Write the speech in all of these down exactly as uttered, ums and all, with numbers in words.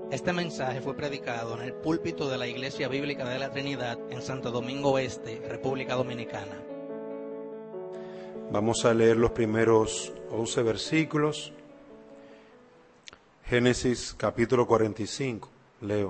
Este mensaje fue predicado en el púlpito de la Iglesia Bíblica de la Trinidad en Santo Domingo Este, República Dominicana. Vamos a leer los primeros once versículos. Génesis capítulo cuarenta y cinco, leo.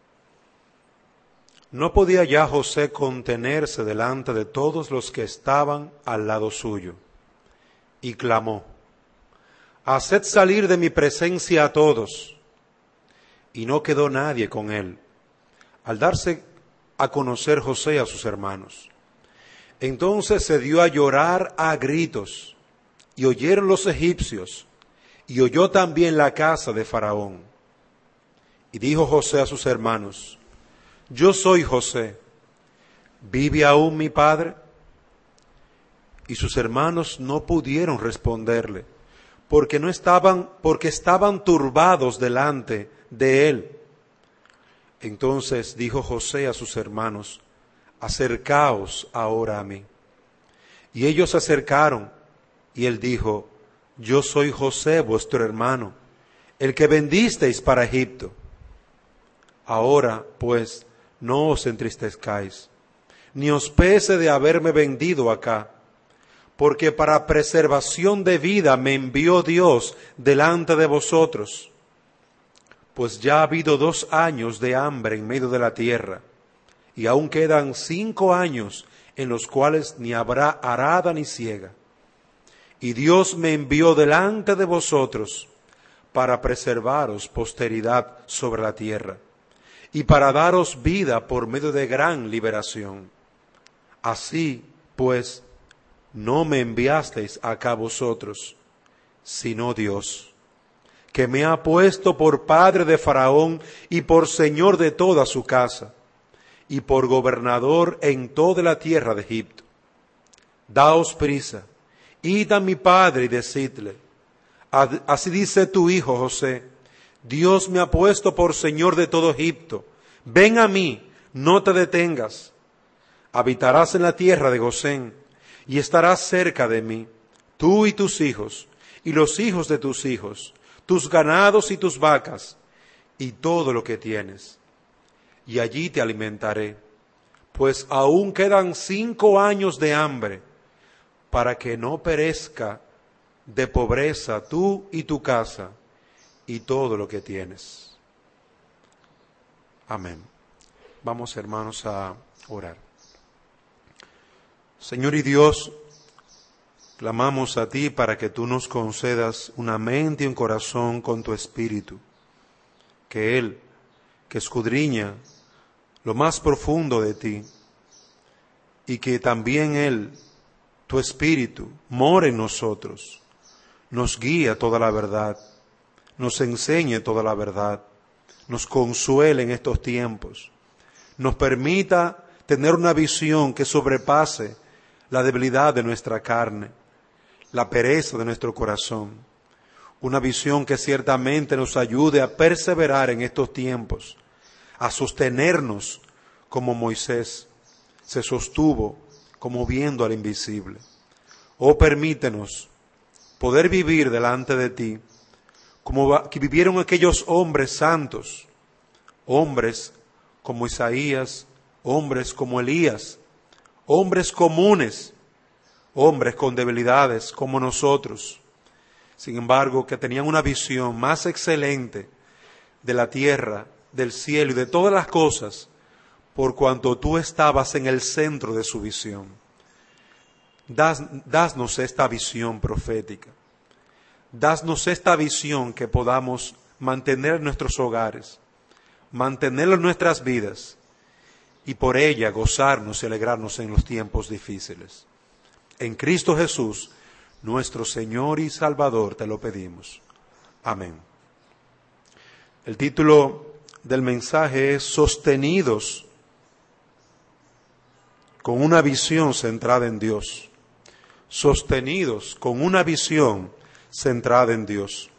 No podía ya José contenerse delante de todos los que estaban al lado suyo, y clamó: Haced salir de mi presencia a todos. Y no quedó nadie con él, al darse a conocer José a sus hermanos. Entonces se dio a llorar a gritos, y oyeron los egipcios, y oyó también la casa de Faraón. Y dijo José a sus hermanos: Yo soy José, ¿vive aún mi padre? Y sus hermanos no pudieron responderle, porque no estaban, porque estaban turbados delante de él. Entonces dijo José a sus hermanos: Acercaos ahora a mí. Y ellos se acercaron, y él dijo: Yo soy José, vuestro hermano, el que vendisteis para Egipto. Ahora, pues, no os entristezcáis, ni os pese de haberme vendido acá, porque para preservación de vida me envió Dios delante de vosotros. Pues ya ha habido dos años de hambre en medio de la tierra, y aún quedan cinco años en los cuales ni habrá arada ni siega. Y Dios me envió delante de vosotros para preservaros posteridad sobre la tierra, y para daros vida por medio de gran liberación. Así, pues, no me enviasteis acá vosotros, sino Dios, que me ha puesto por padre de Faraón y por señor de toda su casa, y por gobernador en toda la tierra de Egipto. Daos prisa, id a mi padre y decidle: Así dice tu hijo José, Dios me ha puesto por señor de todo Egipto. Ven a mí, no te detengas. Habitarás en la tierra de Gosén, y estarás cerca de mí, tú y tus hijos, y los hijos de tus hijos, tus ganados y tus vacas, y todo lo que tienes. Y allí te alimentaré, pues aún quedan cinco años de hambre, para que no perezca de pobreza tú y tu casa, y todo lo que tienes. Amén. Vamos, hermanos, a orar. Señor y Dios, clamamos a ti para que tú nos concedas una mente y un corazón con tu Espíritu, que Él, que escudriña lo más profundo de ti, y que también Él, tu Espíritu, more en nosotros, nos guíe a toda la verdad, nos enseñe toda la verdad, nos consuele en estos tiempos, nos permita tener una visión que sobrepase la debilidad de nuestra carne, la pereza de nuestro corazón, una visión que ciertamente nos ayude a perseverar en estos tiempos, a sostenernos como Moisés se sostuvo, como viendo al invisible. Oh, permítenos poder vivir delante de ti como que vivieron aquellos hombres santos, hombres como Isaías, hombres como Elías, hombres comunes, hombres con debilidades como nosotros, sin embargo, que tenían una visión más excelente de la tierra, del cielo y de todas las cosas, por cuanto tú estabas en el centro de su visión. Das, dasnos esta visión profética. Dasnos esta visión que podamos mantener en nuestros hogares, mantenerla en nuestras vidas, y por ella gozarnos y alegrarnos en los tiempos difíciles. En Cristo Jesús, nuestro Señor y Salvador, te lo pedimos. Amén. El título del mensaje es Sostenidos con una visión centrada en Dios. Sostenidos con una visión centrada en Dios.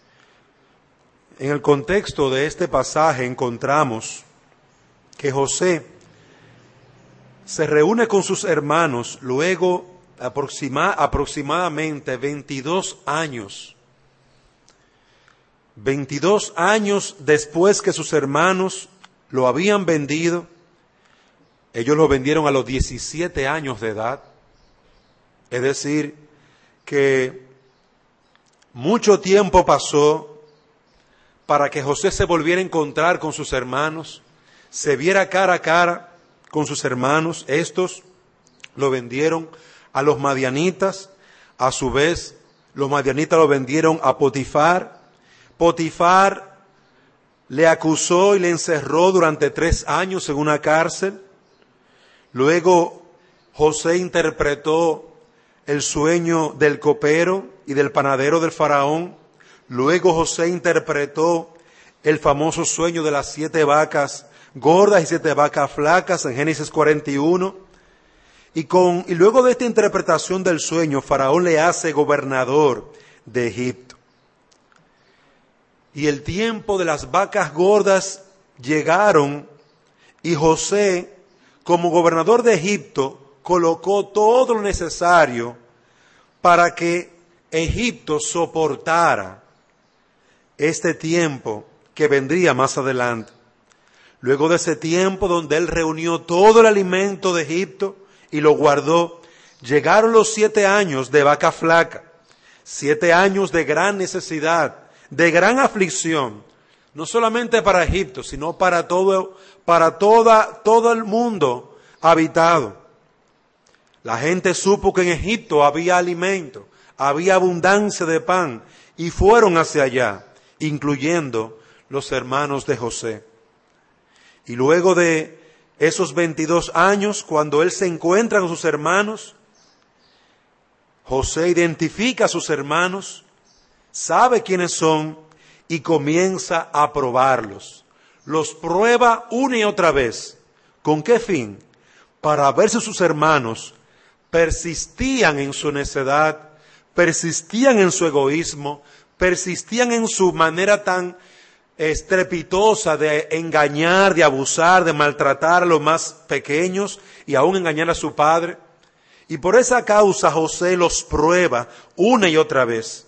En el contexto de este pasaje encontramos que José se reúne con sus hermanos luego aproxima, aproximadamente veintidós años veintidós años después que sus hermanos lo habían vendido, ellos lo vendieron a los diecisiete años de edad. Es decir, que mucho tiempo pasó para que José se volviera a encontrar con sus hermanos, se viera cara a cara con sus hermanos. Estos lo vendieron a los madianitas, a su vez los madianitas lo vendieron a Potifar. Potifar le acusó y le encerró durante tres años en una cárcel. Luego José interpretó el sueño del copero y del panadero del faraón. Luego José interpretó el famoso sueño de las siete vacas gordas y siete vacas flacas en Génesis cuarenta y uno. Y, con, y luego de esta interpretación del sueño, Faraón le hace gobernador de Egipto. Y el tiempo de las vacas gordas llegaron y José, como gobernador de Egipto, colocó todo lo necesario para que Egipto soportara este tiempo que vendría más adelante. Luego de ese tiempo donde él reunió todo el alimento de Egipto y lo guardó, llegaron los siete años de vaca flaca, siete años de gran necesidad, de gran aflicción, no solamente para Egipto, sino para todo, para toda, todo el mundo habitado. La gente supo que en Egipto había alimento, había abundancia de pan, y fueron hacia allá, incluyendo los hermanos de José. Y luego de esos veintidós años, cuando él se encuentra con sus hermanos, José identifica a sus hermanos, sabe quiénes son y comienza a probarlos. Los prueba una y otra vez. ¿Con qué fin? Para ver si sus hermanos persistían en su necedad, persistían en su egoísmo, persistían en su manera tan estrepitosa de engañar, de abusar, de maltratar a los más pequeños y aún engañar a su padre. Y por esa causa José los prueba una y otra vez.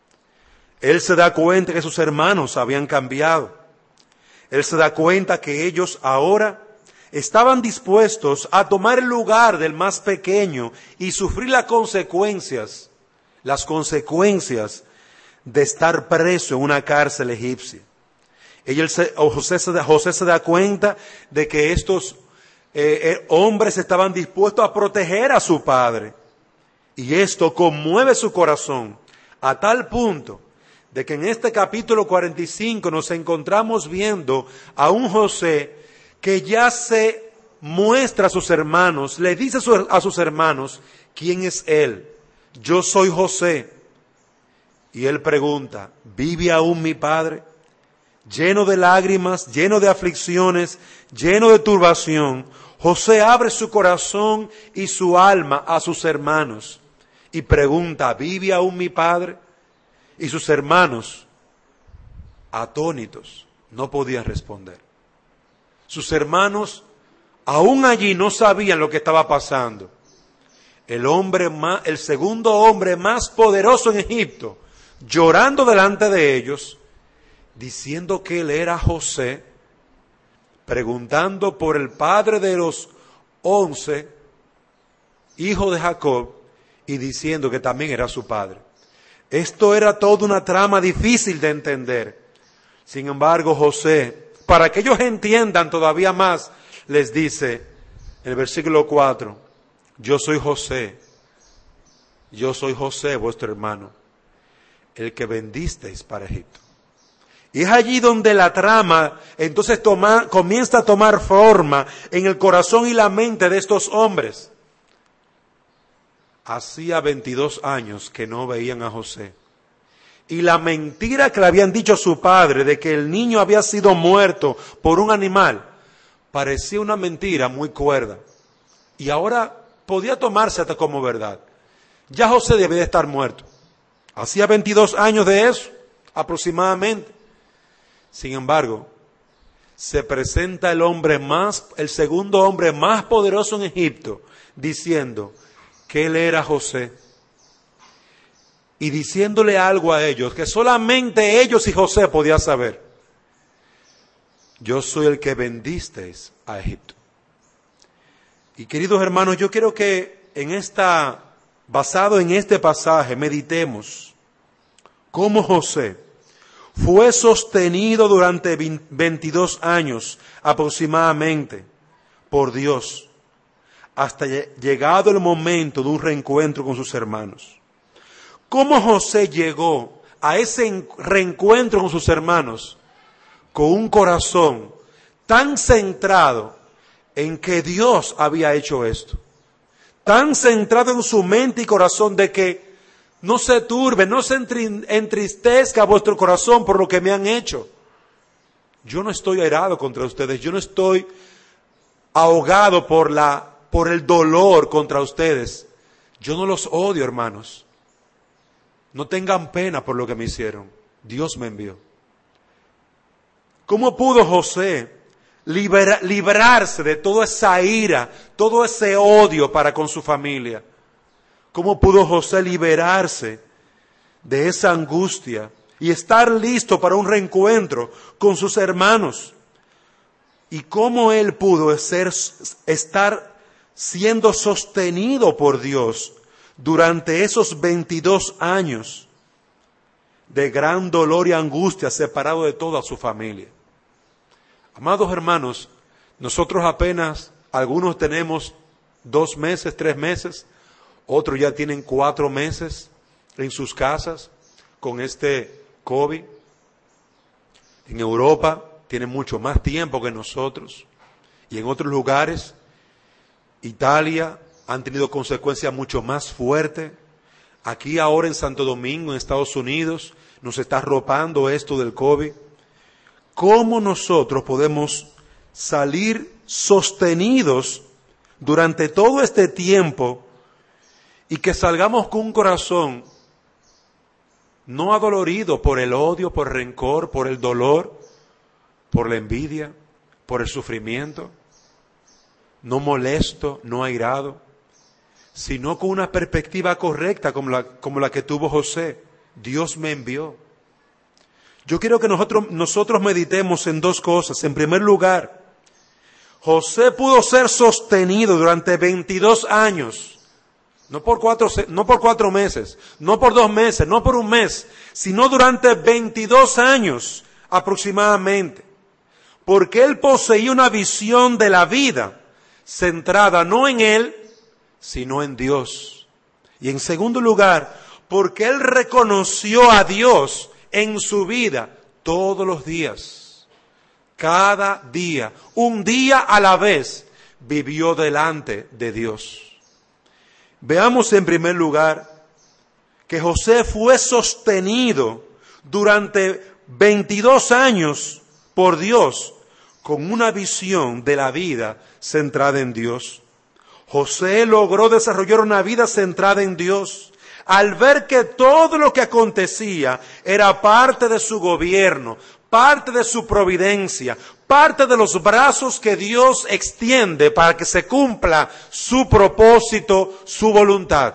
Él se da cuenta que sus hermanos habían cambiado. Él se da cuenta que ellos ahora estaban dispuestos a tomar el lugar del más pequeño y sufrir las consecuencias, las consecuencias de estar preso en una cárcel egipcia. Ellos, José, José se da cuenta de que estos eh, eh, hombres estaban dispuestos a proteger a su padre. Y esto conmueve su corazón a tal punto de que en este capítulo cuarenta y cinco nos encontramos viendo a un José que ya se muestra a sus hermanos, le dice a sus hermanos quién es él. Yo soy José. Y él pregunta, ¿vive aún mi padre? Lleno de lágrimas, lleno de aflicciones, lleno de turbación, José abre su corazón y su alma a sus hermanos y pregunta, ¿vive aún mi padre? Y sus hermanos, atónitos, no podían responder. Sus hermanos, aún allí, no sabían lo que estaba pasando. El hombre más, el segundo hombre más poderoso en Egipto, llorando delante de ellos, diciendo que él era José, preguntando por el padre de los once hijos de Jacob y diciendo que también era su padre. Esto era toda una trama difícil de entender. Sin embargo, José, para que ellos entiendan todavía más, les dice en el versículo cuatro, yo soy José, yo soy José, vuestro hermano, el que vendisteis para Egipto. Y es allí donde la trama entonces toma, comienza a tomar forma en el corazón y la mente de estos hombres. Hacía veintidós años que no veían a José. Y la mentira que le habían dicho a su padre de que el niño había sido muerto por un animal, parecía una mentira muy cuerda. Y ahora podía tomarse hasta como verdad. Ya José debía de estar muerto. Hacía veintidós años de eso, aproximadamente. Sin embargo, se presenta el hombre más, el segundo hombre más poderoso en Egipto, diciendo que él era José. y diciéndole algo a ellos que solamente ellos y José podían saber. Yo soy el que bendisteis a Egipto. Y queridos hermanos, yo quiero que en esta, basado en este pasaje, meditemos cómo José fue sostenido durante veintidós años aproximadamente por Dios, hasta llegado el momento de un reencuentro con sus hermanos. ¿Cómo José llegó a ese reencuentro con sus hermanos con un corazón tan centrado en que Dios había hecho esto? Tan centrado en su mente y corazón de que no se turbe, no se entristezca vuestro corazón por lo que me han hecho. Yo no estoy airado contra ustedes, yo no estoy ahogado por la por el dolor contra ustedes. Yo no los odio, hermanos. No tengan pena por lo que me hicieron. Dios me envió. ¿Cómo pudo José libera, librarse de toda esa ira, todo ese odio para con su familia? ¿Cómo pudo José liberarse de esa angustia y estar listo para un reencuentro con sus hermanos? ¿Y cómo él pudo ser, estar siendo sostenido por Dios durante esos veintidós años de gran dolor y angustia, separado de toda su familia? Amados hermanos, nosotros apenas, algunos tenemos dos meses, tres meses, otros ya tienen cuatro meses en sus casas con este COVID. En Europa tienen mucho más tiempo que nosotros, y en otros lugares, Italia, han tenido consecuencias mucho más fuertes. Aquí ahora en Santo Domingo, en Estados Unidos, nos está arropando esto del COVID. ¿Cómo nosotros podemos salir sostenidos durante todo este tiempo y que salgamos con un corazón no adolorido por el odio, por el rencor, por el dolor, por la envidia, por el sufrimiento, no molesto, no airado, sino con una perspectiva correcta como la, como la que tuvo José? Dios me envió. Yo quiero que nosotros, nosotros meditemos en dos cosas. En primer lugar, José pudo ser sostenido durante veintidós años, no por cuatro, no por cuatro meses, no por dos meses, no por un mes, sino durante veintidós años aproximadamente, porque él poseía una visión de la vida centrada no en él, sino en Dios. Y en segundo lugar, porque él reconoció a Dios en su vida todos los días, cada día, un día a la vez, vivió delante de Dios. Veamos en primer lugar que José fue sostenido durante veintidós años por Dios con una visión de la vida centrada en Dios. José logró desarrollar una vida centrada en Dios al ver que todo lo que acontecía era parte de su gobierno, parte de su providencia, parte de los brazos que Dios extiende para que se cumpla su propósito, su voluntad.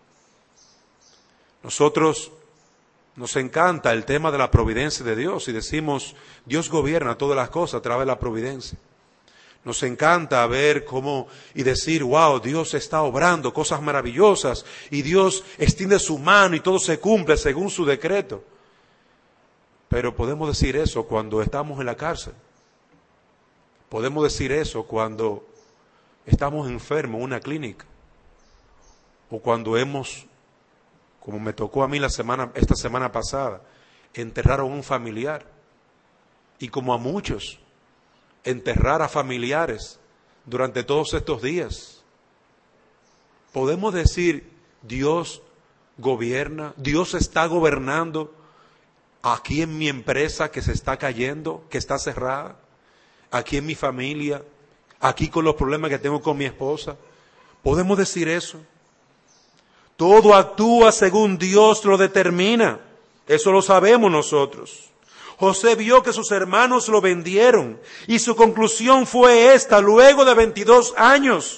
Nosotros nos encanta el tema de la providencia de Dios y decimos, Dios gobierna todas las cosas a través de la providencia. Nos encanta ver cómo y decir, wow, Dios está obrando cosas maravillosas y Dios extiende su mano y todo se cumple según su decreto. Pero podemos decir eso cuando estamos en la cárcel. Podemos decir eso cuando estamos enfermos en una clínica. O cuando hemos, como me tocó a mí la semana, esta semana pasada, enterrar a un familiar. Y como a muchos, enterrar a familiares durante todos estos días. Podemos decir, Dios gobierna, Dios está gobernando aquí en mi empresa que se está cayendo, que está cerrada, aquí en mi familia, aquí con los problemas que tengo con mi esposa. Podemos decir eso. Todo actúa según Dios lo determina. Eso lo sabemos nosotros. José vio que sus hermanos lo vendieron y su conclusión fue esta, luego de veintidós años.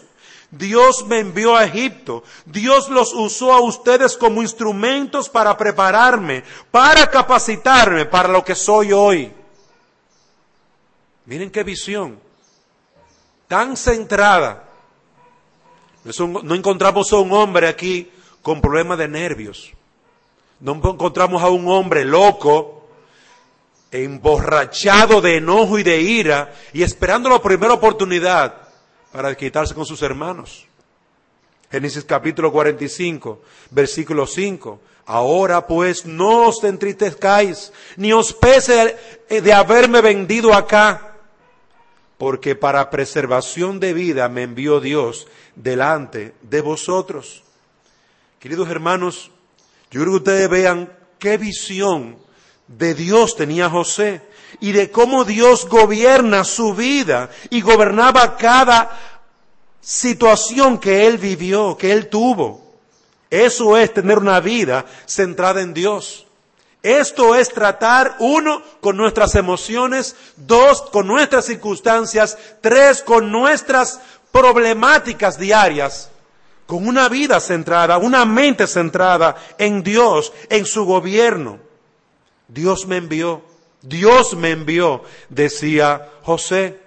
Dios me envió a Egipto. Dios los usó a ustedes como instrumentos para prepararme, para capacitarme para lo que soy hoy. Miren qué visión tan centrada. No encontramos a un hombre aquí con problemas de nervios. No encontramos a un hombre loco, emborrachado de enojo y de ira y esperando la primera oportunidad para quitarse con sus hermanos. Génesis capítulo cuarenta y cinco, versículo cinco. Ahora pues no os entristezcáis, ni os pese de haberme vendido acá, porque para preservación de vida me envió Dios delante de vosotros. Queridos hermanos, yo creo que ustedes vean qué visión de Dios tenía José y de cómo Dios gobierna su vida y gobernaba cada situación que él vivió, que él tuvo. Eso es tener una vida centrada en Dios. Esto es tratar, uno, con nuestras emociones, dos, con nuestras circunstancias, tres, con nuestras problemáticas diarias, con una vida centrada, una mente centrada en Dios, en su gobierno. Dios me envió, Dios me envió, decía José.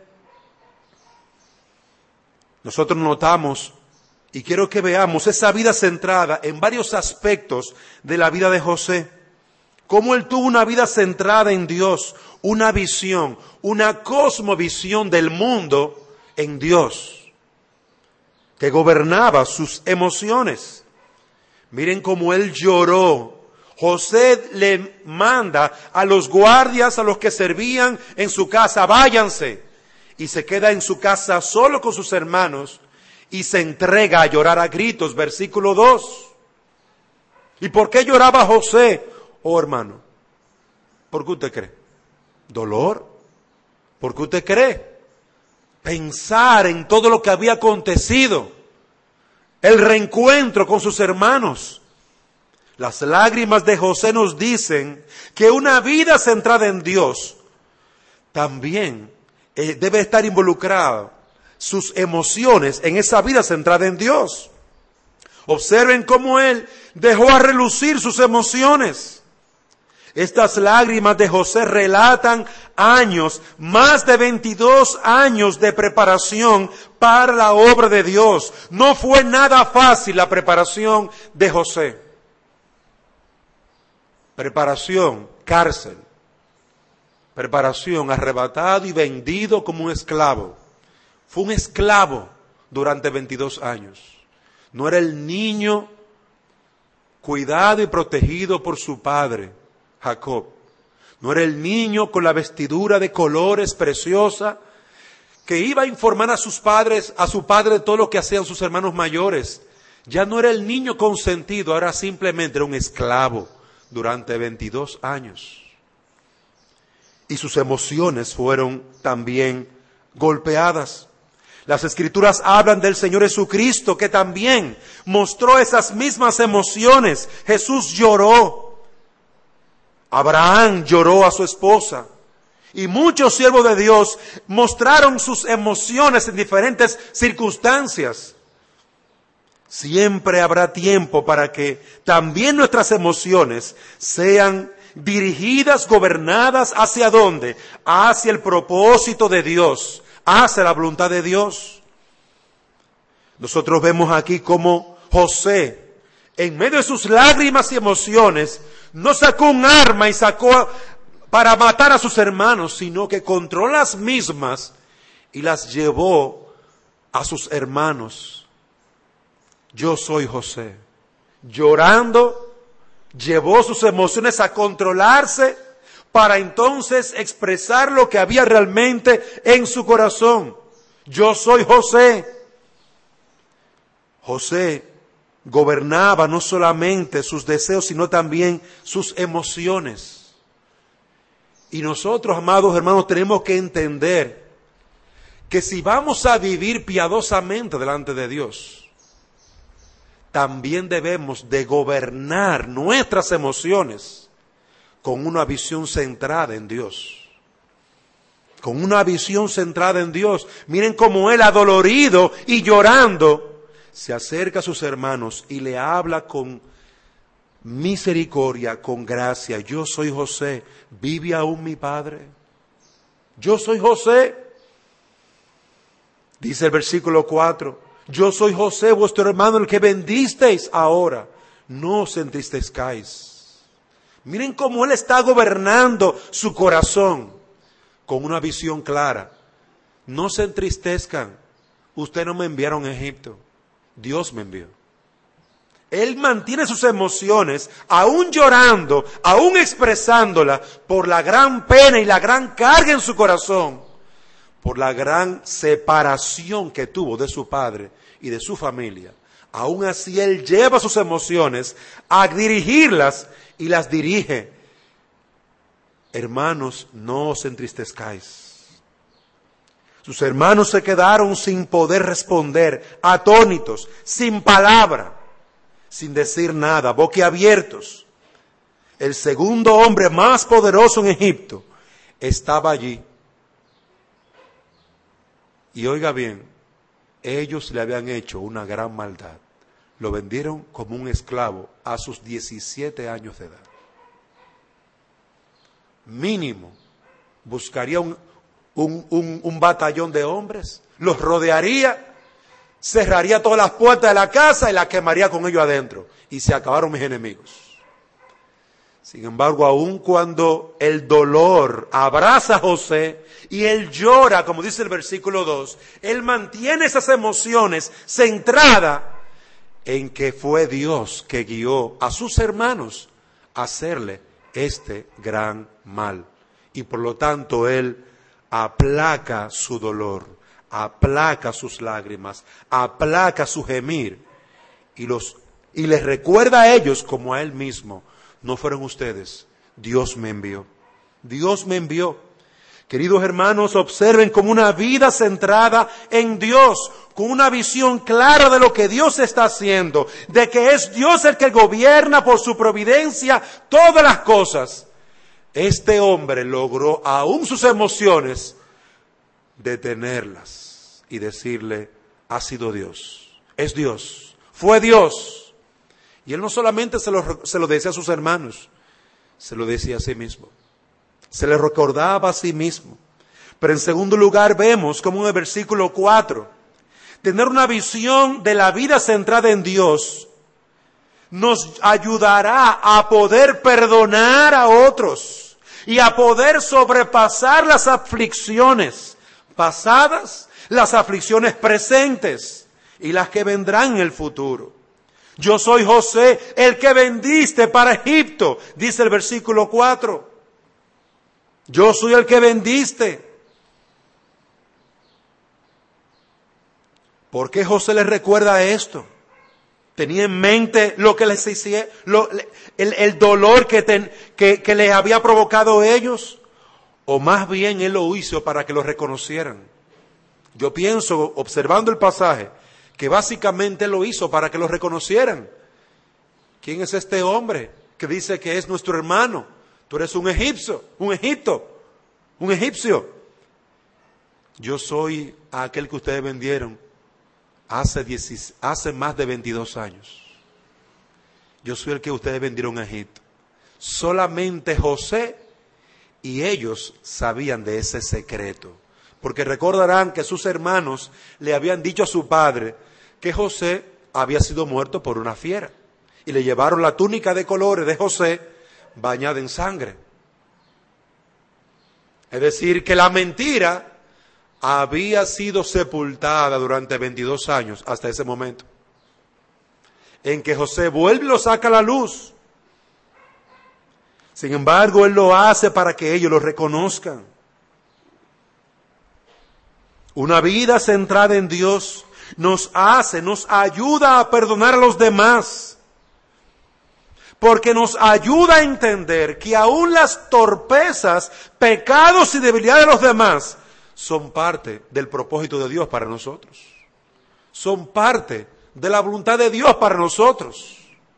Nosotros notamos, y quiero que veamos esa vida centrada en varios aspectos de la vida de José. Cómo él tuvo una vida centrada en Dios, una visión, una cosmovisión del mundo en Dios, que gobernaba sus emociones. Miren cómo él lloró. José le manda a los guardias, a los que servían en su casa, váyanse. Y se queda en su casa solo con sus hermanos y se entrega a llorar a gritos. Versículo dos. ¿Y por qué lloraba José? Oh, hermano, ¿por qué usted cree? ¿Dolor? ¿Por qué usted cree? Pensar en todo lo que había acontecido. El reencuentro con sus hermanos. Las lágrimas de José nos dicen que una vida centrada en Dios también eh, debe estar involucrada sus emociones en esa vida centrada en Dios. Observen cómo él dejó a relucir sus emociones. Estas lágrimas de José relatan años, más de veintidós años de preparación para la obra de Dios. No fue nada fácil la preparación de José. Preparación, cárcel. Preparación, arrebatado y vendido como un esclavo. Fue un esclavo durante veintidós años. No era el niño cuidado y protegido por su padre, Jacob. No era el niño con la vestidura de colores preciosa que iba a informar a sus padres, a su padre de todo lo que hacían sus hermanos mayores. Ya no era el niño consentido, ahora simplemente era un esclavo durante veintidós años. Y sus emociones fueron también golpeadas. Las Escrituras hablan del Señor Jesucristo, que también mostró esas mismas emociones. Jesús lloró. Abraham lloró a su esposa. Y muchos siervos de Dios mostraron sus emociones en diferentes circunstancias. Siempre habrá tiempo para que también nuestras emociones sean dirigidas, gobernadas, ¿hacia dónde? Hacia el propósito de Dios, hacia la voluntad de Dios. Nosotros vemos aquí cómo José, en medio de sus lágrimas y emociones, no sacó un arma y sacó para matar a sus hermanos, sino que controló las mismas y las llevó a sus hermanos. Yo soy José. Llorando, llevó sus emociones a controlarse para entonces expresar lo que había realmente en su corazón. Yo soy José. José gobernaba no solamente sus deseos, sino también sus emociones. Y nosotros, amados hermanos, tenemos que entender que si vamos a vivir piadosamente delante de Dios, también debemos de gobernar nuestras emociones con una visión centrada en Dios. Con una visión centrada en Dios. Miren cómo él, adolorido y llorando, se acerca a sus hermanos y le habla con misericordia, con gracia. Yo soy José, ¿vive aún mi padre? Yo soy José. Dice el versículo cuatro, yo soy José, vuestro hermano, el que vendisteis ahora. No os entristezcáis. Miren cómo él está gobernando su corazón con una visión clara. No se entristezcan. Ustedes no me enviaron a Egipto. Dios me envió. Él mantiene sus emociones, aún llorando, aún expresándola por la gran pena y la gran carga en su corazón, por la gran separación que tuvo de su padre y de su familia. Aún así él lleva sus emociones a dirigirlas y las dirige. Hermanos, no os entristezcáis. Sus hermanos se quedaron sin poder responder, atónitos, sin palabra, sin decir nada, boquiabiertos. El segundo hombre más poderoso en Egipto estaba allí. Y oiga bien, ellos le habían hecho una gran maldad. Lo vendieron como un esclavo a sus diecisiete años de edad. Mínimo, buscaría un, un, un, un batallón de hombres, los rodearía, cerraría todas las puertas de la casa y la quemaría con ellos adentro. Y se acabaron mis enemigos. Sin embargo, aun cuando el dolor abraza a José y él llora, como dice el versículo dos, él mantiene esas emociones centradas en que fue Dios que guió a sus hermanos a hacerle este gran mal. Y por lo tanto él aplaca su dolor, aplaca sus lágrimas, aplaca su gemir y, los, y les recuerda a ellos como a él mismo. No fueron ustedes, Dios me envió. Dios me envió. Queridos hermanos, observen como una vida centrada en Dios, con una visión clara de lo que Dios está haciendo, de que es Dios el que gobierna por su providencia todas las cosas. Este hombre logró aún sus emociones detenerlas y decirle, ha sido Dios, es Dios, fue Dios. Y él no solamente se lo, se lo decía a sus hermanos, se lo decía a sí mismo. Se le recordaba a sí mismo. Pero en segundo lugar vemos como en el versículo cuatro, tener una visión de la vida centrada en Dios nos ayudará a poder perdonar a otros y a poder sobrepasar las aflicciones pasadas, las aflicciones presentes y las que vendrán en el futuro. Yo soy José, el que vendiste para Egipto, dice el versículo cuatro. Yo soy el que vendiste. ¿Por qué José les recuerda esto? ¿Tenía en mente lo que les hicieron, lo, el, el dolor que, ten, que, que les había provocado ellos? ¿O más bien él lo hizo para que lo reconocieran? Yo pienso, observando el pasaje, que básicamente lo hizo para que lo reconocieran. ¿Quién es este hombre que dice que es nuestro hermano? Tú eres un egipcio, un Egipto, un egipcio. Yo soy aquel que ustedes vendieron hace, diez, hace más de veintidós años. Yo soy el que ustedes vendieron a Egipto. Solamente José y ellos sabían de ese secreto. Porque recordarán que sus hermanos le habían dicho a su padre que José había sido muerto por una fiera. Y le llevaron la túnica de colores de José bañada en sangre. Es decir, que la mentira había sido sepultada durante veintidós años hasta ese momento. En que José vuelve y lo saca a la luz. Sin embargo, él lo hace para que ellos lo reconozcan. Una vida centrada en Dios nos hace, nos ayuda a perdonar a los demás. Porque nos ayuda a entender que aún las torpezas, pecados y debilidades de los demás son parte del propósito de Dios para nosotros. Son parte de la voluntad de Dios para nosotros.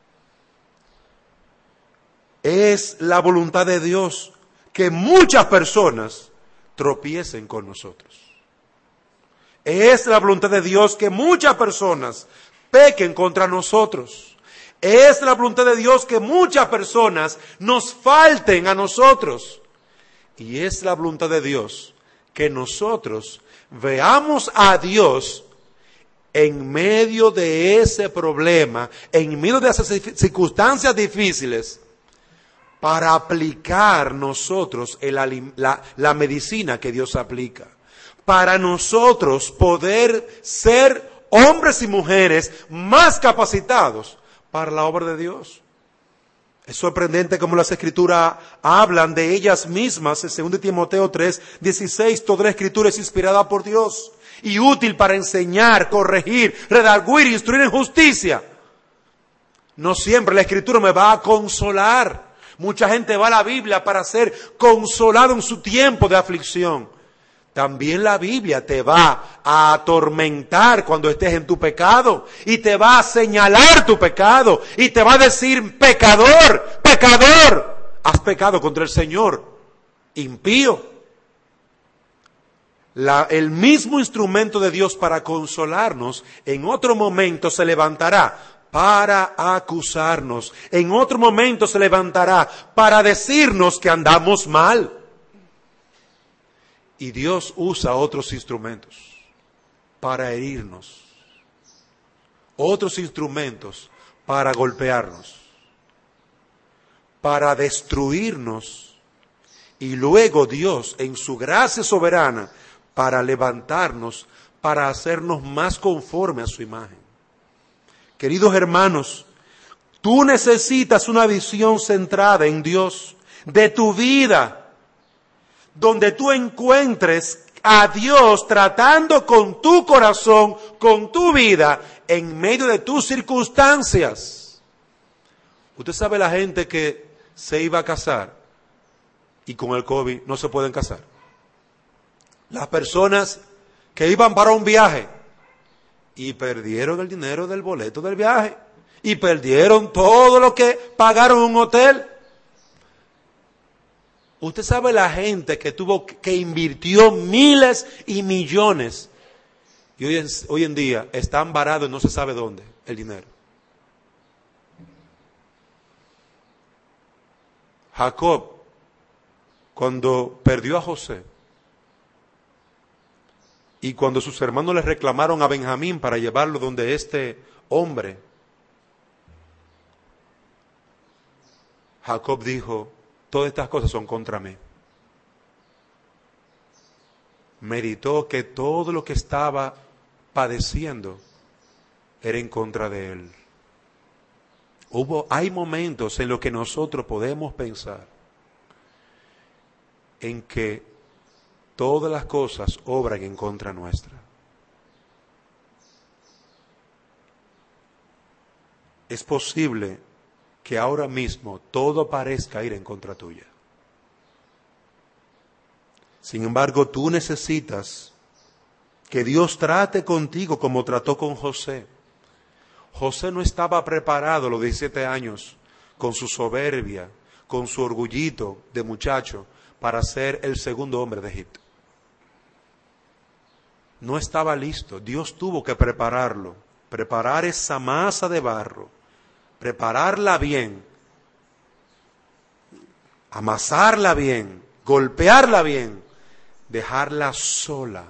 Es la voluntad de Dios que muchas personas tropiecen con nosotros. Es la voluntad de Dios que muchas personas pequen contra nosotros. Es la voluntad de Dios que muchas personas nos falten a nosotros. Y es la voluntad de Dios que nosotros veamos a Dios en medio de ese problema, en medio de esas circunstancias difíciles, para aplicar nosotros el, la, la medicina que Dios aplica. Para nosotros poder ser hombres y mujeres más capacitados para la obra de Dios. Es sorprendente cómo las Escrituras hablan de ellas mismas. En segundo Timoteo tres, dieciséis, toda la Escritura es inspirada por Dios y útil para enseñar, corregir, redarguir, instruir en justicia. No siempre la Escritura me va a consolar. Mucha gente va a la Biblia para ser consolado en su tiempo de aflicción. También la Biblia te va a atormentar cuando estés en tu pecado y te va a señalar tu pecado y te va a decir: pecador, pecador, has pecado contra el Señor, impío. La, el mismo instrumento de Dios para consolarnos en otro momento se levantará para acusarnos, en otro momento se levantará para decirnos que andamos mal. Y Dios usa otros instrumentos para herirnos, otros instrumentos para golpearnos, para destruirnos, y luego Dios, en su gracia soberana, para levantarnos, para hacernos más conforme a su imagen. Queridos hermanos, tú necesitas una visión centrada en Dios de tu vida, donde tú encuentres a Dios tratando con tu corazón, con tu vida, en medio de tus circunstancias. Usted sabe la gente que se iba a casar y con el COVID no se pueden casar. Las personas que iban para un viaje y perdieron el dinero del boleto del viaje y perdieron todo lo que pagaron en un hotel. Usted sabe la gente que tuvo, que invirtió miles y millones y hoy en, hoy en día están varados y no se sabe dónde el dinero. Jacob, cuando perdió a José y cuando sus hermanos le reclamaron a Benjamín para llevarlo donde este hombre, Jacob dijo: todas estas cosas son contra mí. Meditó que todo lo que estaba padeciendo era en contra de él. Hubo, hay momentos en los que nosotros podemos pensar en que todas las cosas obran en contra nuestra. Es posible que ahora mismo todo parezca ir en contra tuya. Sin embargo, tú necesitas que Dios trate contigo como trató con José. José no estaba preparado a los diecisiete años, con su soberbia, con su orgullito de muchacho, para ser el segundo hombre de Egipto. No estaba listo. Dios tuvo que prepararlo, preparar esa masa de barro, prepararla bien, amasarla bien, golpearla bien, dejarla sola,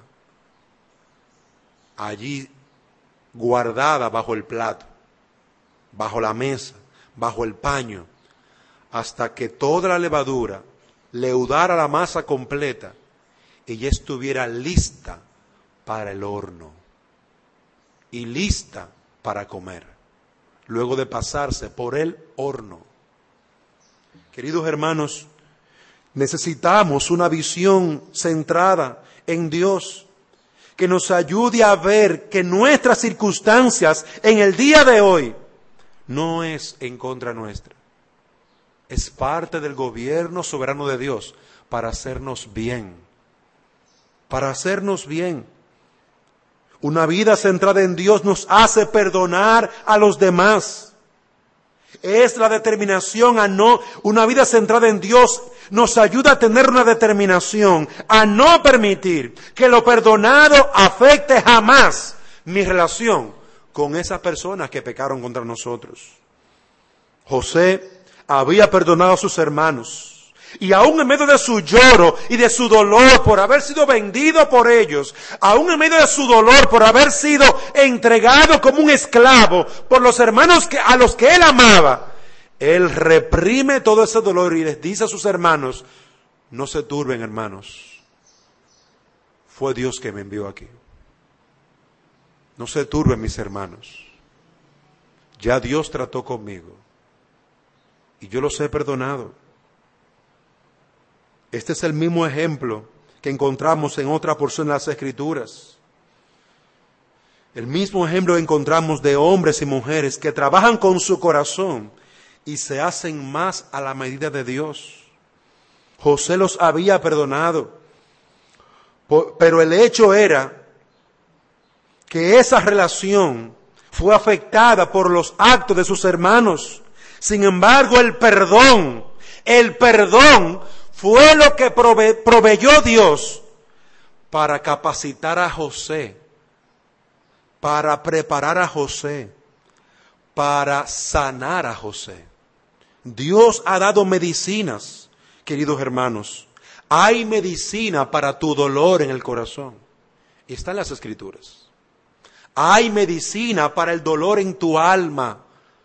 allí guardada bajo el plato, bajo la mesa, bajo el paño, hasta que toda la levadura leudara la masa completa y ya estuviera lista para el horno y lista para comer, luego de pasarse por el horno. Queridos hermanos, necesitamos una visión centrada en Dios, que nos ayude a ver que nuestras circunstancias en el día de hoy no es en contra nuestra. Es parte del gobierno soberano de Dios para hacernos bien, para hacernos bien. Una vida centrada en Dios nos hace perdonar a los demás. Es la determinación a no, una vida centrada en Dios nos ayuda a tener una determinación a no permitir que lo perdonado afecte jamás mi relación con esas personas que pecaron contra nosotros. José había perdonado a sus hermanos. Y aún en medio de su lloro y de su dolor por haber sido vendido por ellos, aún en medio de su dolor por haber sido entregado como un esclavo por los hermanos que, a los que él amaba, él reprime todo ese dolor y les dice a sus hermanos: no se turben, hermanos, fue Dios que me envió aquí. No se turben, mis hermanos, ya Dios trató conmigo y yo los he perdonado. Este es el mismo ejemplo que encontramos en otra porción de las Escrituras. El mismo ejemplo que encontramos de hombres y mujeres que trabajan con su corazón y se hacen más a la medida de Dios. José los había perdonado, pero el hecho era que esa relación fue afectada por los actos de sus hermanos. Sin embargo, el perdón, el perdón fue lo que prove, proveyó Dios para capacitar a José, para preparar a José, para sanar a José. Dios ha dado medicinas, queridos hermanos. Hay medicina para tu dolor en el corazón. Y está en las Escrituras. Hay medicina para el dolor en tu alma.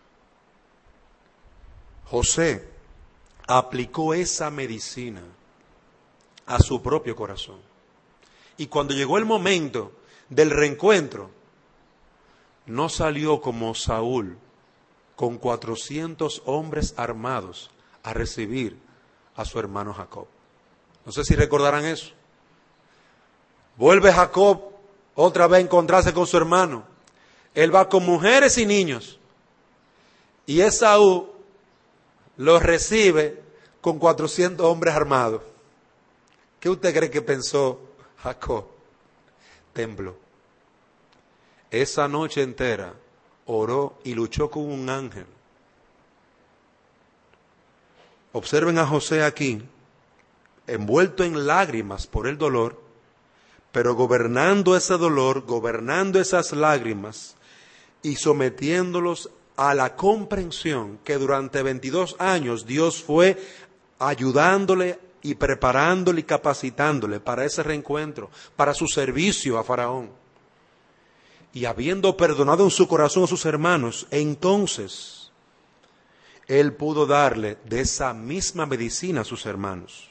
José aplicó esa medicina a su propio corazón. Y cuando llegó el momento del reencuentro, no salió como Saúl con cuatrocientos hombres armados a recibir a su hermano Jacob. No sé si recordarán eso. Vuelve Jacob otra vez a encontrarse con su hermano. Él va con mujeres y niños. Y Esaú los recibe con cuatrocientos hombres armados. ¿Qué usted cree que pensó Jacob? Tembló. Esa noche entera oró y luchó con un ángel. Observen a José aquí, envuelto en lágrimas por el dolor, pero gobernando ese dolor, gobernando esas lágrimas y sometiéndolos a la comprensión que durante veintidós años Dios fue ayudándole y preparándole y capacitándole para ese reencuentro, para su servicio a Faraón. Y habiendo perdonado en su corazón a sus hermanos, entonces él pudo darle de esa misma medicina a sus hermanos.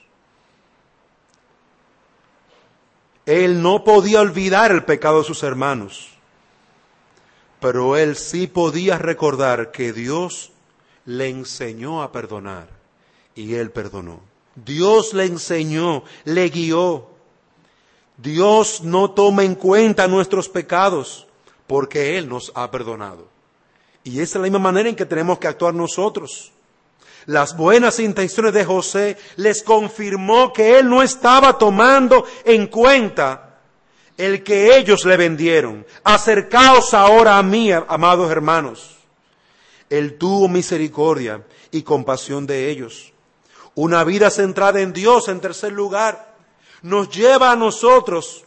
Él no podía olvidar el pecado de sus hermanos, pero él sí podía recordar que Dios le enseñó a perdonar y él perdonó. Dios le enseñó, le guió. Dios no toma en cuenta nuestros pecados porque Él nos ha perdonado. Y esa es la misma manera en que tenemos que actuar nosotros. Las buenas intenciones de José les confirmó que él no estaba tomando en cuenta el que ellos le vendieron. Acercaos ahora a mí, amados hermanos. Él tuvo misericordia y compasión de ellos. Una vida centrada en Dios, en tercer lugar, nos lleva a nosotros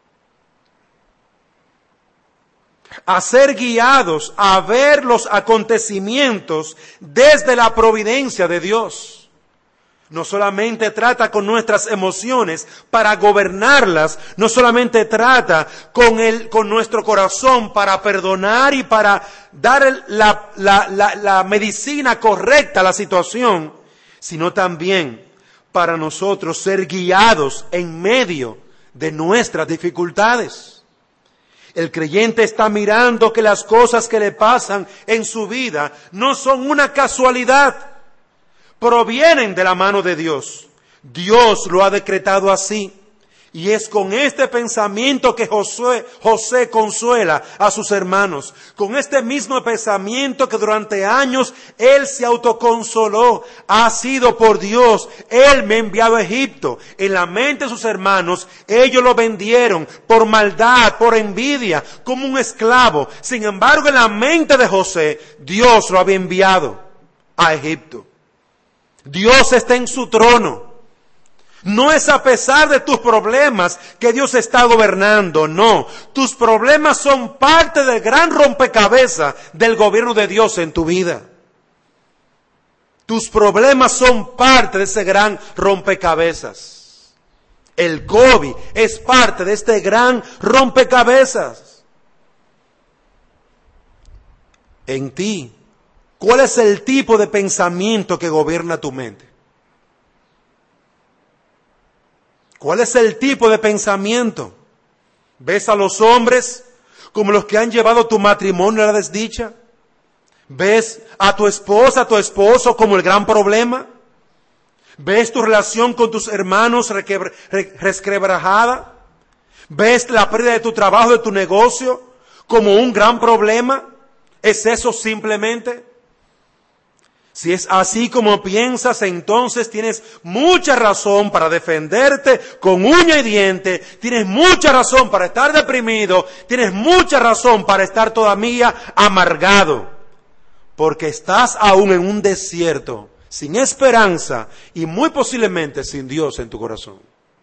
a ser guiados, a ver los acontecimientos desde la providencia de Dios. No solamente trata con nuestras emociones para gobernarlas, no solamente trata con el, con nuestro corazón para perdonar y para dar la, la, la, la medicina correcta a la situación, sino también para nosotros ser guiados en medio de nuestras dificultades. El creyente está mirando que las cosas que le pasan en su vida no son una casualidad, provienen de la mano de Dios. Dios lo ha decretado así. Y es con este pensamiento que José, José consuela a sus hermanos. Con este mismo pensamiento que durante años él se autoconsoló. Ha sido por Dios. Él me ha enviado a Egipto. En la mente de sus hermanos, ellos lo vendieron por maldad, por envidia, como un esclavo. Sin embargo, en la mente de José, Dios lo había enviado a Egipto. Dios está en su trono. No es a pesar de tus problemas que Dios está gobernando, no. Tus problemas son parte del gran rompecabezas del gobierno de Dios en tu vida. Tus problemas son parte de ese gran rompecabezas. El COVID es parte de este gran rompecabezas. En ti, ¿cuál es el tipo de pensamiento que gobierna tu mente? ¿Cuál es el tipo de pensamiento? ¿Ves a los hombres como los que han llevado tu matrimonio a la desdicha? ¿Ves a tu esposa, a tu esposo como el gran problema? ¿Ves tu relación con tus hermanos resquebrajada? ¿Ves la pérdida de tu trabajo, de tu negocio como un gran problema? ¿Es eso simplemente? Si es así como piensas, entonces tienes mucha razón para defenderte con uña y diente, tienes mucha razón para estar deprimido, tienes mucha razón para estar todavía amargado, porque estás aún en un desierto, sin esperanza y muy posiblemente sin Dios en tu corazón.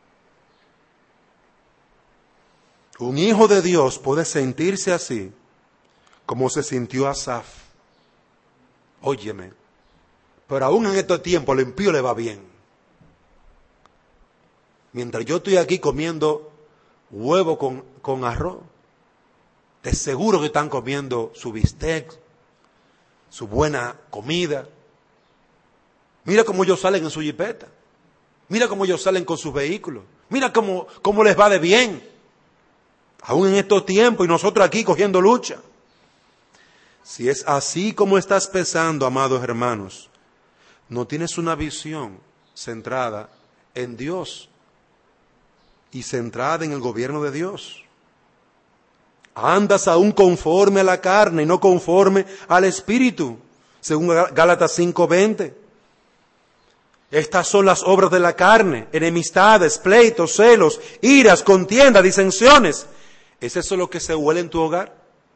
Un hijo de Dios puede sentirse así, como se sintió Asaf. Óyeme. Pero aún en estos tiempos al impío le va bien. Mientras yo estoy aquí comiendo huevo con, con arroz, de seguro que están comiendo su bistec, su buena comida. Mira cómo ellos salen en su jipeta. Mira cómo ellos salen con sus vehículos. Mira cómo, cómo les va de bien. Aún en estos tiempos y nosotros aquí cogiendo lucha. Si es así como estás pensando, amados hermanos, no tienes una visión centrada en Dios y centrada en el gobierno de Dios. Andas aún conforme a la carne y no conforme al Espíritu, según Gálatas cinco veinte. Estas son las obras de la carne: enemistades, pleitos, celos, iras, contiendas, disensiones. ¿Es eso lo que se huele en tu hogar?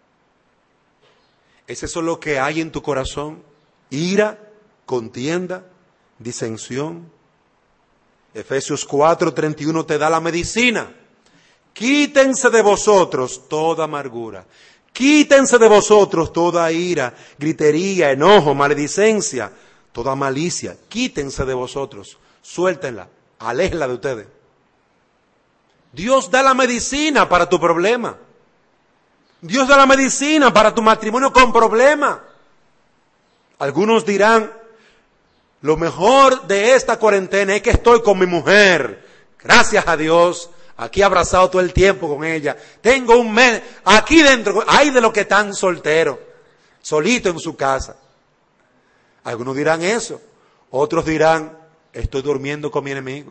¿Es eso lo que hay en tu corazón? Ira, contienda, disensión. Efesios cuatro treinta y uno te da la medicina. Quítense de vosotros toda amargura. Quítense de vosotros toda ira, gritería, enojo, maledicencia, toda malicia. Quítense de vosotros. Suéltenla. Aléjenla de ustedes. Dios da la medicina para tu problema. Dios da la medicina para tu matrimonio con problema. Algunos dirán, lo mejor de esta cuarentena es que estoy con mi mujer. Gracias a Dios, aquí abrazado todo el tiempo con ella. Tengo un mes, aquí dentro, hay de los que están solteros, solitos en su casa. Algunos dirán eso. Otros dirán, estoy durmiendo con mi enemigo.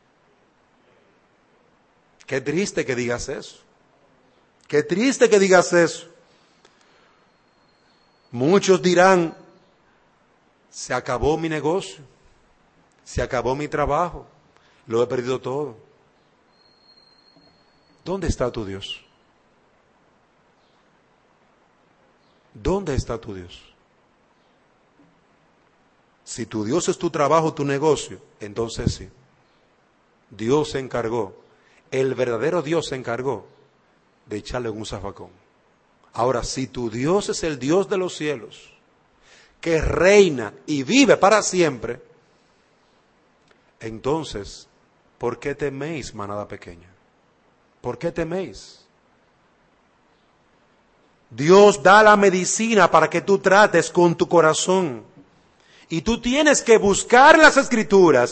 Qué triste que digas eso. Qué triste que digas eso. Muchos dirán, se acabó mi negocio, se acabó mi trabajo, lo he perdido todo. ¿Dónde está tu Dios? ¿Dónde está tu Dios? Si tu Dios es tu trabajo, tu negocio, entonces sí. Dios se encargó, el verdadero Dios se encargó de echarle un zafacón. Ahora, si tu Dios es el Dios de los cielos, que reina y vive para siempre, entonces, ¿por qué teméis, manada pequeña? ¿Por qué teméis? Dios da la medicina para que tú trates con tu corazón. Y tú tienes que buscar las Escrituras,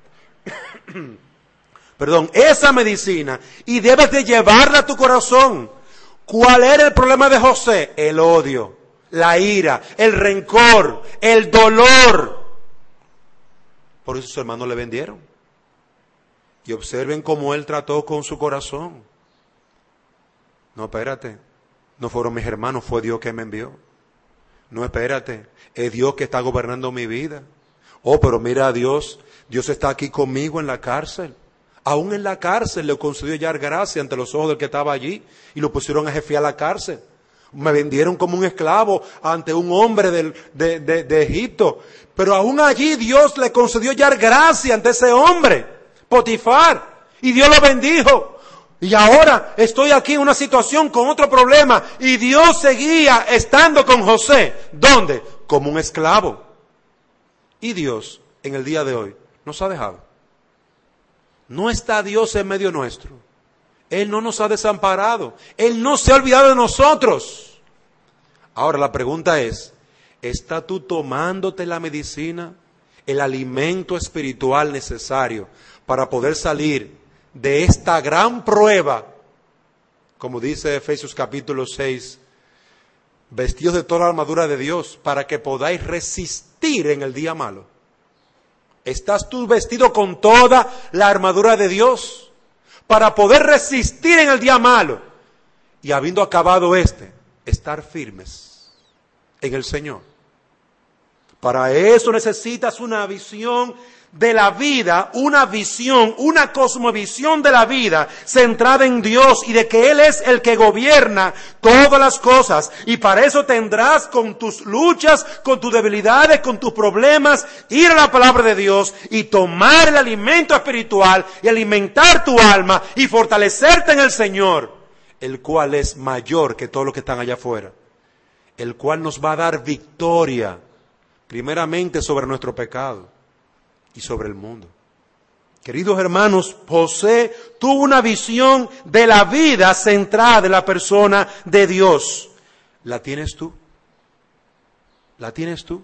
perdón, esa medicina, y debes de llevarla a tu corazón. ¿Cuál era el problema de José? El odio, la ira, el rencor, el dolor. Por eso sus hermanos le vendieron. Y observen cómo él trató con su corazón. No, espérate, no fueron mis hermanos, fue Dios que me envió. No, espérate, es Dios que está gobernando mi vida. Oh, pero mira a Dios, Dios está aquí conmigo en la cárcel. Aún en la cárcel le concedió hallar gracia ante los ojos del que estaba allí y lo pusieron a jefe a la cárcel. Me vendieron como un esclavo ante un hombre del, de, de, de Egipto. Pero aún allí Dios le concedió hallar gracia ante ese hombre. Potifar. Y Dios lo bendijo. Y ahora estoy aquí en una situación con otro problema. Y Dios seguía estando con José. ¿Dónde? Como un esclavo. Y Dios, en el día de hoy, nos ha dejado. No está Dios en medio nuestro. Él no nos ha desamparado. Él no se ha olvidado de nosotros. Ahora la pregunta es, ¿estás tú tomándote la medicina, el alimento espiritual necesario para poder salir de esta gran prueba? Como dice Efesios capítulo seis, vestidos de toda la armadura de Dios para que podáis resistir en el día malo. ¿Estás tú vestido con toda la armadura de Dios para poder resistir en el día malo? Y habiendo acabado este, estar firmes en el Señor. Para eso necesitas una visión de la vida, una visión, una cosmovisión de la vida centrada en Dios y de que Él es el que gobierna todas las cosas. Y para eso tendrás con tus luchas, con tus debilidades, con tus problemas, ir a la palabra de Dios y tomar el alimento espiritual y alimentar tu alma y fortalecerte en el Señor, el cual es mayor que todos los que están allá afuera, el cual nos va a dar victoria, primeramente sobre nuestro pecado y sobre el mundo. Queridos hermanos, José tuvo una visión de la vida centrada en la persona de Dios. ¿La tienes tú? ¿La tienes tú?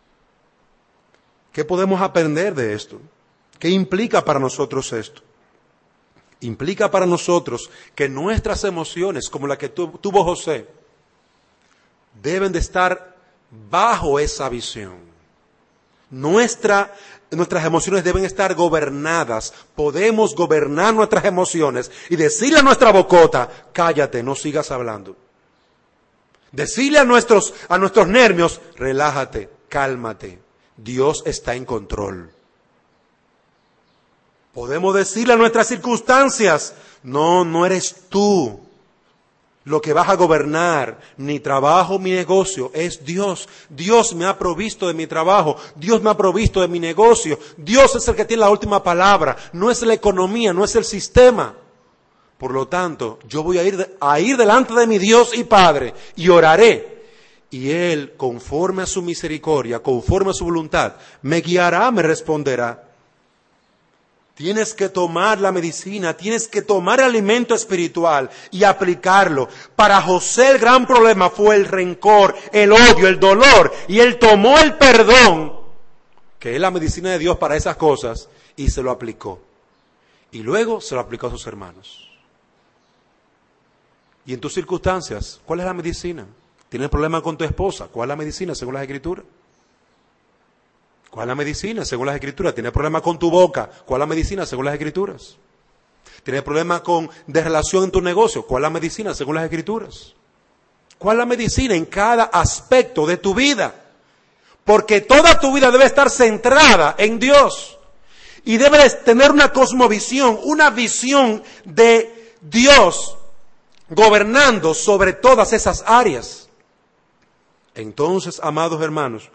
¿Qué podemos aprender de esto? ¿Qué implica para nosotros esto? Implica para nosotros que nuestras emociones, como la que tu, tuvo José, deben de estar bajo esa visión. Nuestra, nuestras emociones deben estar gobernadas. Podemos gobernar nuestras emociones y decirle a nuestra bocota, cállate, no sigas hablando. Decirle a nuestros, a nuestros nervios, relájate, cálmate. Dios está en control. Podemos decirle a nuestras circunstancias, no, no eres tú lo que vas a gobernar, ni trabajo, mi negocio, es Dios. Dios me ha provisto de mi trabajo, Dios me ha provisto de mi negocio, Dios es el que tiene la última palabra, no es la economía, no es el sistema. Por lo tanto, yo voy a ir, a ir delante de mi Dios y Padre y oraré. Y Él, conforme a su misericordia, conforme a su voluntad, me guiará, me responderá. Tienes que tomar la medicina, tienes que tomar el alimento espiritual y aplicarlo. Para José el gran problema fue el rencor, el odio, el dolor. Y él tomó el perdón, que es la medicina de Dios para esas cosas, y se lo aplicó. Y luego se lo aplicó a sus hermanos. Y en tus circunstancias, ¿cuál es la medicina? ¿Tienes problema con tu esposa? ¿Cuál es la medicina según las Escrituras? ¿Cuál es la medicina según las Escrituras? ¿Tienes problema con tu boca? ¿Cuál es la medicina según las Escrituras? ¿Tienes problema con de relación en tu negocio? ¿Cuál es la medicina según las Escrituras? ¿Cuál es la medicina en cada aspecto de tu vida? Porque toda tu vida debe estar centrada en Dios. Y debes tener una cosmovisión, una visión de Dios gobernando sobre todas esas áreas. Entonces, amados hermanos,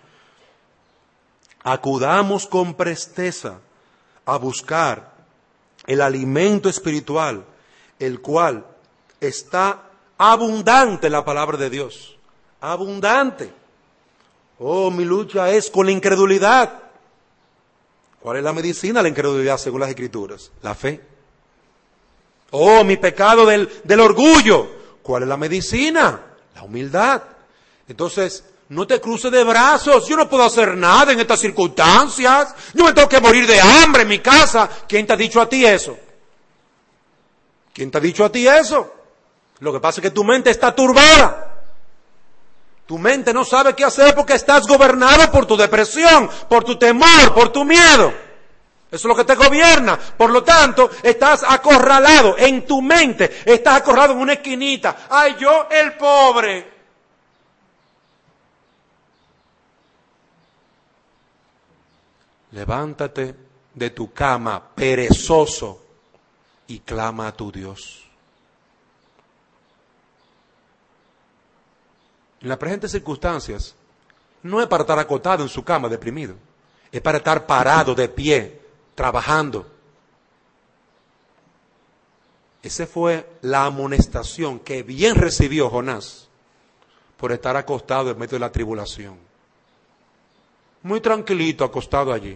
acudamos con presteza a buscar el alimento espiritual, el cual está abundante en la palabra de Dios. Abundante. Oh, mi lucha es con la incredulidad. ¿Cuál es la medicina de la incredulidad según las Escrituras? La fe. Oh, mi pecado del, del orgullo. ¿Cuál es la medicina? La humildad. Entonces, no te cruces de brazos. Yo no puedo hacer nada en estas circunstancias. Yo me tengo que morir de hambre en mi casa. ¿Quién te ha dicho a ti eso? ¿Quién te ha dicho a ti eso? Lo que pasa es que tu mente está turbada. Tu mente no sabe qué hacer porque estás gobernado por tu depresión, por tu temor, por tu miedo. Eso es lo que te gobierna. Por lo tanto, estás acorralado en tu mente. Estás acorralado en una esquinita. Ay, yo el pobre. Levántate de tu cama, perezoso, y clama a tu Dios. En las presentes circunstancias, no es para estar acostado en su cama deprimido, es para estar parado de pie, trabajando. Esa fue la amonestación que bien recibió Jonás por estar acostado en medio de la tribulación. Muy tranquilito, acostado allí.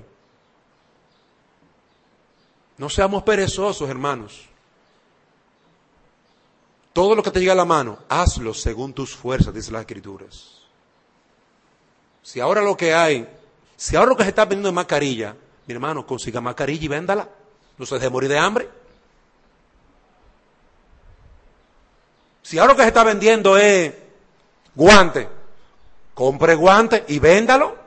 No seamos perezosos, hermanos. Todo lo que te llegue a la mano, hazlo según tus fuerzas, dice las Escrituras. Si ahora lo que hay, si ahora lo que se está vendiendo es mascarilla, mi hermano, consiga mascarilla y véndala. No se deje morir de hambre. Si ahora lo que se está vendiendo es guante, compre guante y véndalo.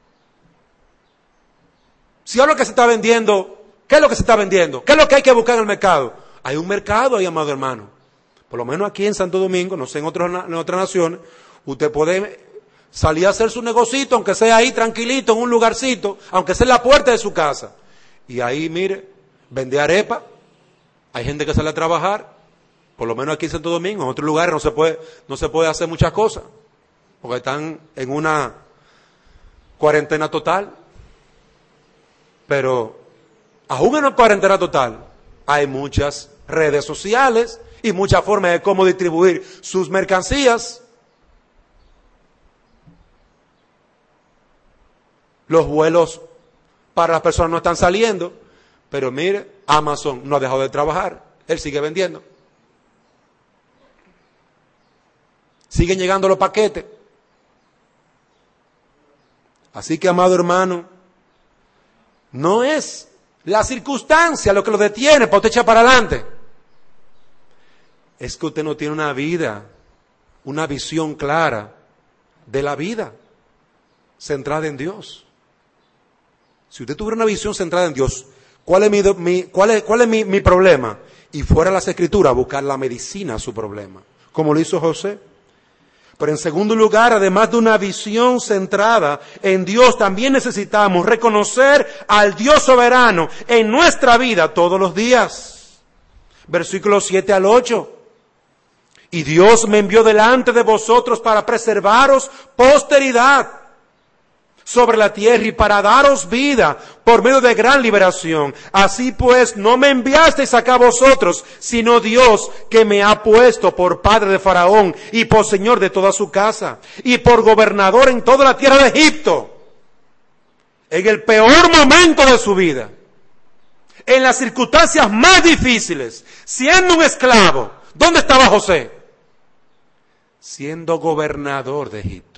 Si ahora lo que se está vendiendo, ¿qué es lo que se está vendiendo? ¿Qué es lo que hay que buscar en el mercado? Hay un mercado ahí, amado hermano. Por lo menos aquí en Santo Domingo, no sé en, otros, en otras naciones, usted puede salir a hacer su negocito, aunque sea ahí tranquilito, en un lugarcito, aunque sea en la puerta de su casa. Y ahí, mire, vende arepa. Hay gente que sale a trabajar. Por lo menos aquí en Santo Domingo, en otros lugares no se puede, no se puede hacer muchas cosas, porque están en una cuarentena total. Pero, aún en una cuarentena total, hay muchas redes sociales y muchas formas de cómo distribuir sus mercancías. Los vuelos para las personas no están saliendo, pero mire, Amazon no ha dejado de trabajar, él sigue vendiendo. Siguen llegando los paquetes. Así que, amado hermano, no es la circunstancia lo que lo detiene para usted echar para adelante. Es que usted no tiene una vida, una visión clara de la vida centrada en Dios. Si usted tuviera una visión centrada en Dios, ¿cuál es mi, mi, cuál es, cuál es mi, mi problema? Y fuera de las Escrituras, buscar la medicina a su problema, como lo hizo José. Pero en segundo lugar, además de una visión centrada en Dios, también necesitamos reconocer al Dios soberano en nuestra vida todos los días. Versículos siete al ocho. Y Dios me envió delante de vosotros para preservaros posteridad sobre la tierra y para daros vida por medio de gran liberación. Así pues, no me enviasteis acá vosotros, sino Dios, que me ha puesto por padre de Faraón y por señor de toda su casa y por gobernador en toda la tierra de Egipto. En el peor momento de su vida, en las circunstancias más difíciles, siendo un esclavo, ¿dónde estaba José? Siendo gobernador de Egipto.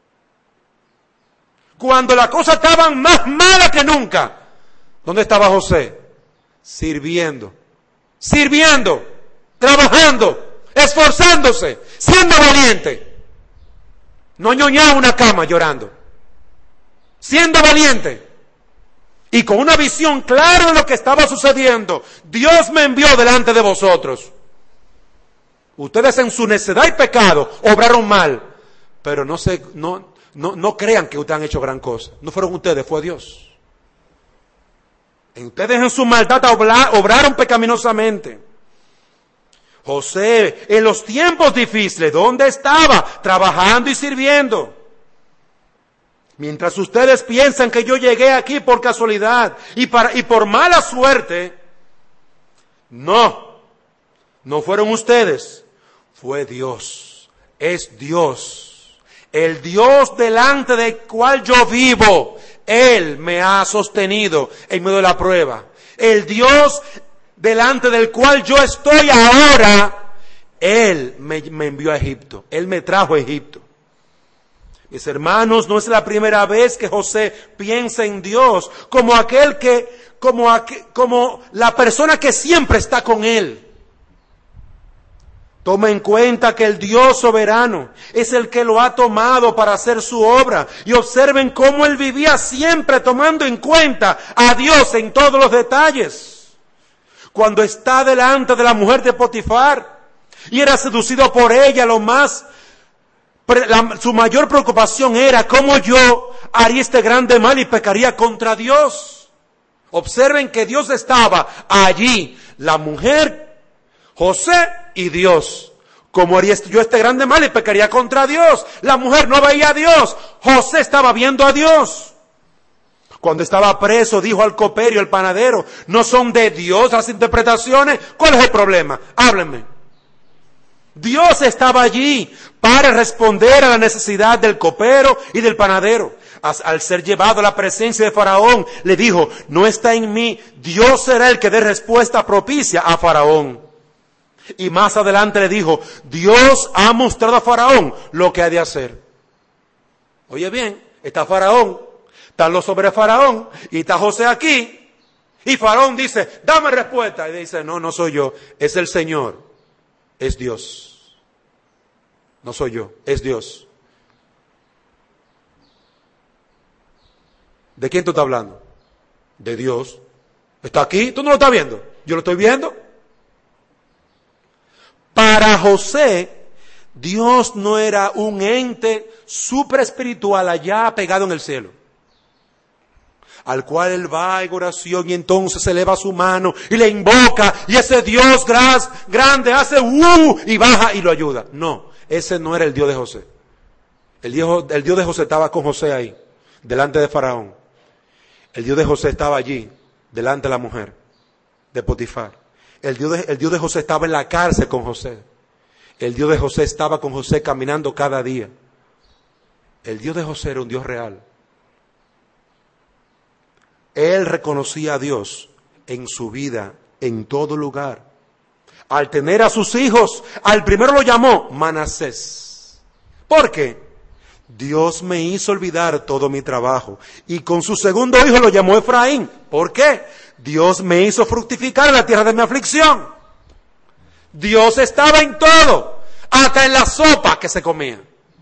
Cuando las cosas estaban más malas que nunca, ¿dónde estaba José? Sirviendo, sirviendo, trabajando, esforzándose, siendo valiente. No ñoñaba una cama llorando, siendo valiente y con una visión clara de lo que estaba sucediendo. Dios me envió delante de vosotros. Ustedes en su necedad y pecado obraron mal, pero no se, no, no, no crean que ustedes han hecho gran cosa. No fueron ustedes, fue Dios. Ustedes en su maldad obraron pecaminosamente. José, en los tiempos difíciles, ¿dónde estaba? Trabajando y sirviendo. Mientras ustedes piensan que yo llegué aquí por casualidad y, para, y por mala suerte, no, no fueron ustedes. Fue Dios, es Dios, el Dios delante del cual yo vivo. Él me ha sostenido en medio de la prueba. El Dios delante del cual yo estoy ahora, Él me, me envió a Egipto, Él me trajo a Egipto. Mis hermanos, no es la primera vez que José piensa en Dios como aquel que, como, aquel, como la persona que siempre está con Él. Toma en cuenta que el Dios soberano es el que lo ha tomado para hacer su obra. Y observen cómo él vivía siempre tomando en cuenta a Dios en todos los detalles. Cuando está delante de la mujer de Potifar y era seducido por ella, lo más, la, su mayor preocupación era cómo yo haría este grande mal y pecaría contra Dios. Observen que Dios estaba allí, la mujer, José y Dios. ¿Cómo haría yo este grande mal y pecaría contra Dios? La mujer no veía a Dios, José estaba viendo a Dios. Cuando estaba preso, dijo al copero y al panadero, ¿no son de Dios las interpretaciones? ¿Cuál es el problema? Háblenme. Dios estaba allí para responder a la necesidad del copero y del panadero. Al ser llevado a la presencia de Faraón, le dijo, no está en mí, Dios será el que dé respuesta propicia a Faraón. Y más adelante le dijo, Dios ha mostrado a Faraón lo que ha de hacer. Oye bien, está Faraón, están los sobre Faraón, y está José aquí, y Faraón dice, dame respuesta. Y dice, no, no soy yo, es el Señor, es Dios. No soy yo, es Dios. ¿De quién tú estás hablando? De Dios. ¿Está aquí? ¿Tú no lo estás viendo? Yo lo estoy viendo. Para José, Dios no era un ente super espiritual allá pegado en el cielo, al cual él va en oración y entonces eleva su mano y le invoca y ese Dios gras, grande hace uh y baja y lo ayuda. No, ese no era el Dios de José. El Dios, el Dios de José estaba con José ahí, delante de Faraón. El Dios de José estaba allí, delante de la mujer de Potifar. El Dios de, el Dios de José estaba en la cárcel con José. El Dios de José estaba con José caminando cada día. El Dios de José era un Dios real. Él reconocía a Dios en su vida, en todo lugar. Al tener a sus hijos, al primero lo llamó Manasés. ¿Por qué? Dios me hizo olvidar todo mi trabajo. Y con su segundo hijo lo llamó Efraín. ¿Por qué? Dios me hizo fructificar en la tierra de mi aflicción. Dios estaba en todo, hasta en la sopa que se comía.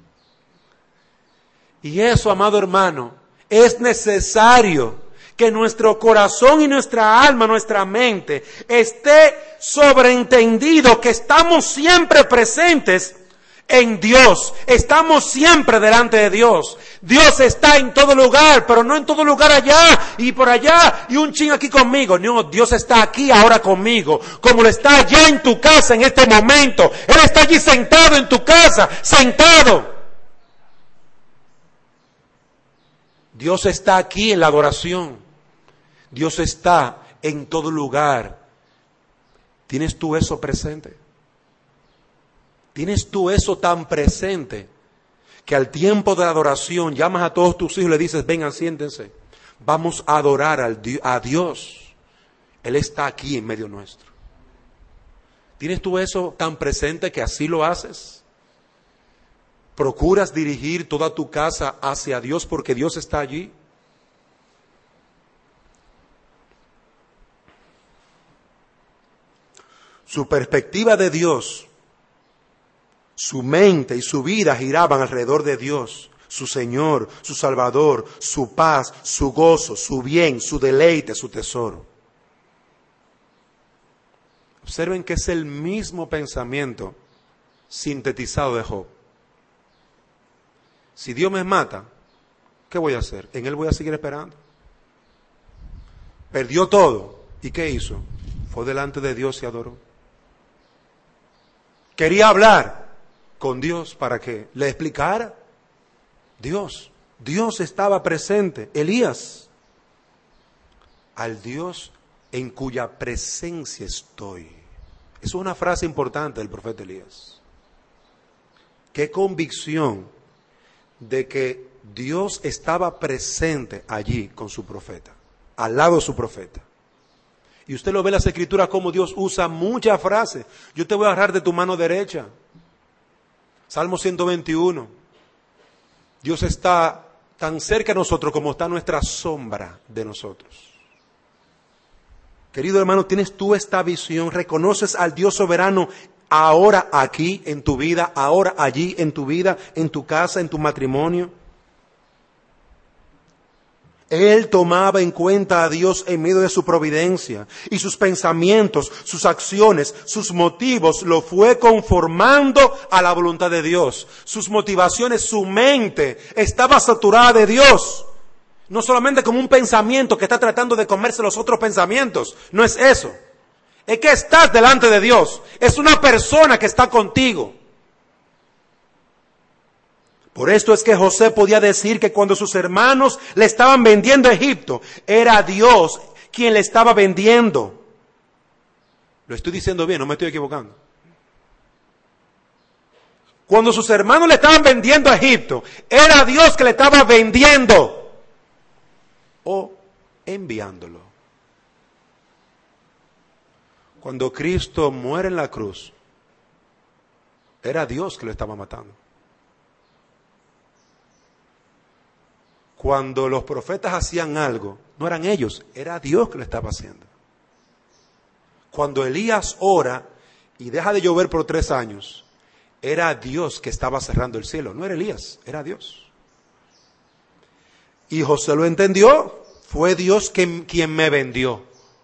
Y eso, amado hermano, es necesario que nuestro corazón y nuestra alma, nuestra mente, esté sobreentendido que estamos siempre presentes en Dios, estamos siempre delante de Dios. Dios está en todo lugar, pero no en todo lugar allá y por allá y un chin aquí conmigo. No, Dios está aquí ahora conmigo, como lo está allá en tu casa en este momento. Él está allí sentado en tu casa, sentado. Dios está aquí en la adoración. Dios está en todo lugar. ¿Tienes tú eso presente? ¿Tienes tú eso tan presente que al tiempo de la adoración llamas a todos tus hijos y le dices, vengan, siéntense, vamos a adorar al Dios, a Dios? Él está aquí en medio nuestro. ¿Tienes tú eso tan presente que así lo haces? ¿Procuras dirigir toda tu casa hacia Dios porque Dios está allí? Su perspectiva de Dios, su mente y su vida giraban alrededor de Dios, su Señor, su Salvador, su paz, su gozo, su bien, su deleite, su tesoro. Observen que es el mismo pensamiento sintetizado de Job. Si Dios me mata, ¿qué voy a hacer? En Él voy a seguir esperando. Perdió todo. ¿Y qué hizo? Fue delante de Dios y adoró. Quería hablar con Dios para que le explicara. Dios, Dios estaba presente. Elías, al Dios en cuya presencia estoy. Esa es una frase importante del profeta Elías. Qué convicción de que Dios estaba presente allí con su profeta, al lado de su profeta. Y usted lo ve en las escrituras como Dios usa muchas frases. Yo te voy a agarrar de tu mano derecha. Salmo ciento veintiuno. Dios está tan cerca de nosotros como está nuestra sombra de nosotros. Querido hermano, ¿tienes tú esta visión? ¿Reconoces al Dios soberano ahora aquí en tu vida, ahora allí en tu vida, en tu casa, en tu matrimonio? Él tomaba en cuenta a Dios en medio de su providencia y sus pensamientos, sus acciones, sus motivos lo fue conformando a la voluntad de Dios. Sus motivaciones, su mente estaba saturada de Dios. No solamente como un pensamiento que está tratando de comerse los otros pensamientos. No es eso. Es que estás delante de Dios. Es una persona que está contigo. Por esto es que José podía decir que cuando sus hermanos le estaban vendiendo a Egipto, era Dios quien le estaba vendiendo. Lo estoy diciendo bien, no me estoy equivocando. Cuando sus hermanos le estaban vendiendo a Egipto, era Dios que le estaba vendiendo o enviándolo. Cuando Cristo muere en la cruz, era Dios que lo estaba matando. Cuando los profetas hacían algo, no eran ellos, era Dios que lo estaba haciendo. Cuando Elías ora y deja de llover por tres años, era Dios que estaba cerrando el cielo, no era Elías, era Dios. Y José lo entendió, fue Dios quien, quien me vendió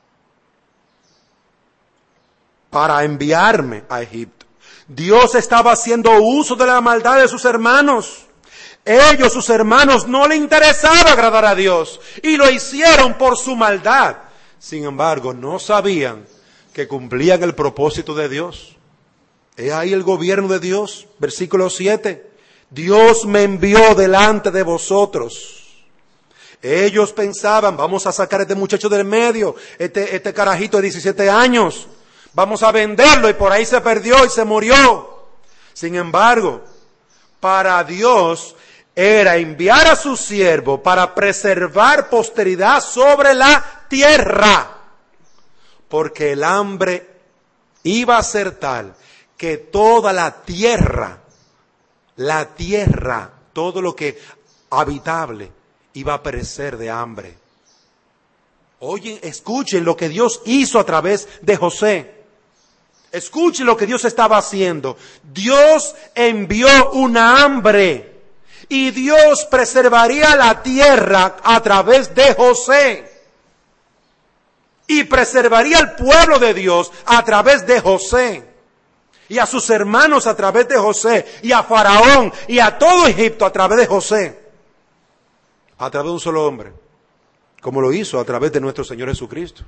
para enviarme a Egipto. Dios estaba haciendo uso de la maldad de sus hermanos. Ellos, sus hermanos, no le interesaba agradar a Dios y lo hicieron por su maldad. Sin embargo, no sabían que cumplían el propósito de Dios. He ahí el gobierno de Dios, versículo siete. Dios me envió delante de vosotros. Ellos pensaban, vamos a sacar a este muchacho del medio, este, este carajito de diecisiete años, vamos a venderlo y por ahí se perdió y se murió. Sin embargo, para Dios era enviar a su siervo para preservar posteridad sobre la tierra, porque el hambre iba a ser tal que toda la tierra, la tierra, todo lo que habitable, iba a perecer de hambre. Oyen, escuchen lo que Dios hizo a través de José. Escuchen lo que Dios estaba haciendo. Dios envió una hambre y Dios preservaría la tierra a través de José. Y preservaría al pueblo de Dios a través de José. Y a sus hermanos a través de José, y a Faraón, y a todo Egipto a través de José. A través de un solo hombre, como lo hizo a través de nuestro Señor Jesucristo.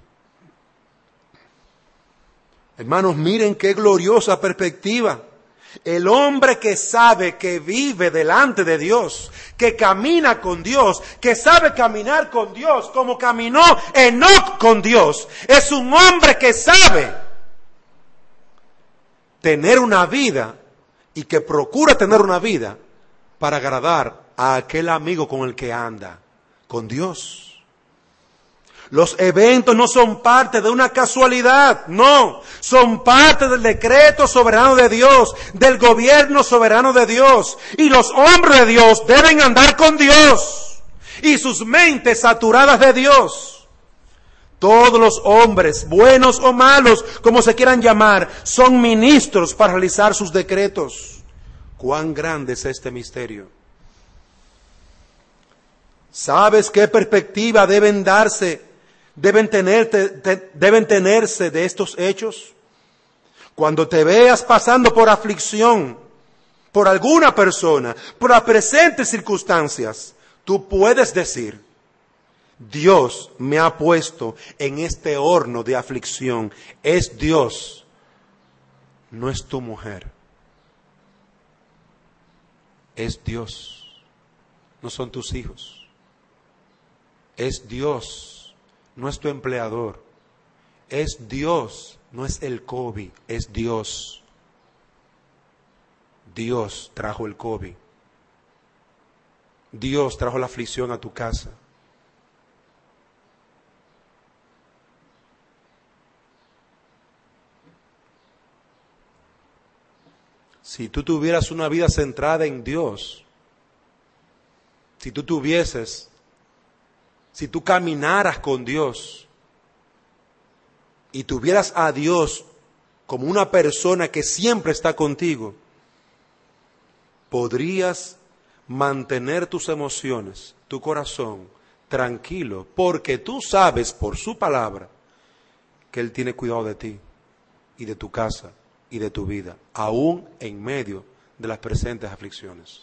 Hermanos, miren qué gloriosa perspectiva. El hombre que sabe que vive delante de Dios, que camina con Dios, que sabe caminar con Dios, como caminó Enoc con Dios, es un hombre que sabe tener una vida y que procura tener una vida para agradar a aquel amigo con el que anda, con Dios. Los eventos no son parte de una casualidad, no, son parte del decreto soberano de Dios, del gobierno soberano de Dios. Y los hombres de Dios deben andar con Dios y sus mentes saturadas de Dios. Todos los hombres, buenos o malos, como se quieran llamar, son ministros para realizar sus decretos. ¿Cuán grande es este misterio? ¿Sabes qué perspectiva deben darse, deben, tener, te, te, deben tenerse de estos hechos? Cuando te veas pasando por aflicción, por alguna persona, por las presentes circunstancias, tú puedes decir: Dios me ha puesto en este horno de aflicción. Es Dios, no es tu mujer. Es Dios, no son tus hijos. Es Dios, no es tu empleador. Es Dios, no es el COVID, es Dios. Dios trajo el COVID. Dios trajo la aflicción a tu casa. Si tú tuvieras una vida centrada en Dios, si tú tuvieses, si tú caminaras con Dios y tuvieras a Dios como una persona que siempre está contigo, podrías mantener tus emociones, tu corazón tranquilo, porque tú sabes por su palabra que Él tiene cuidado de ti y de tu casa y de tu vida, aún en medio de las presentes aflicciones.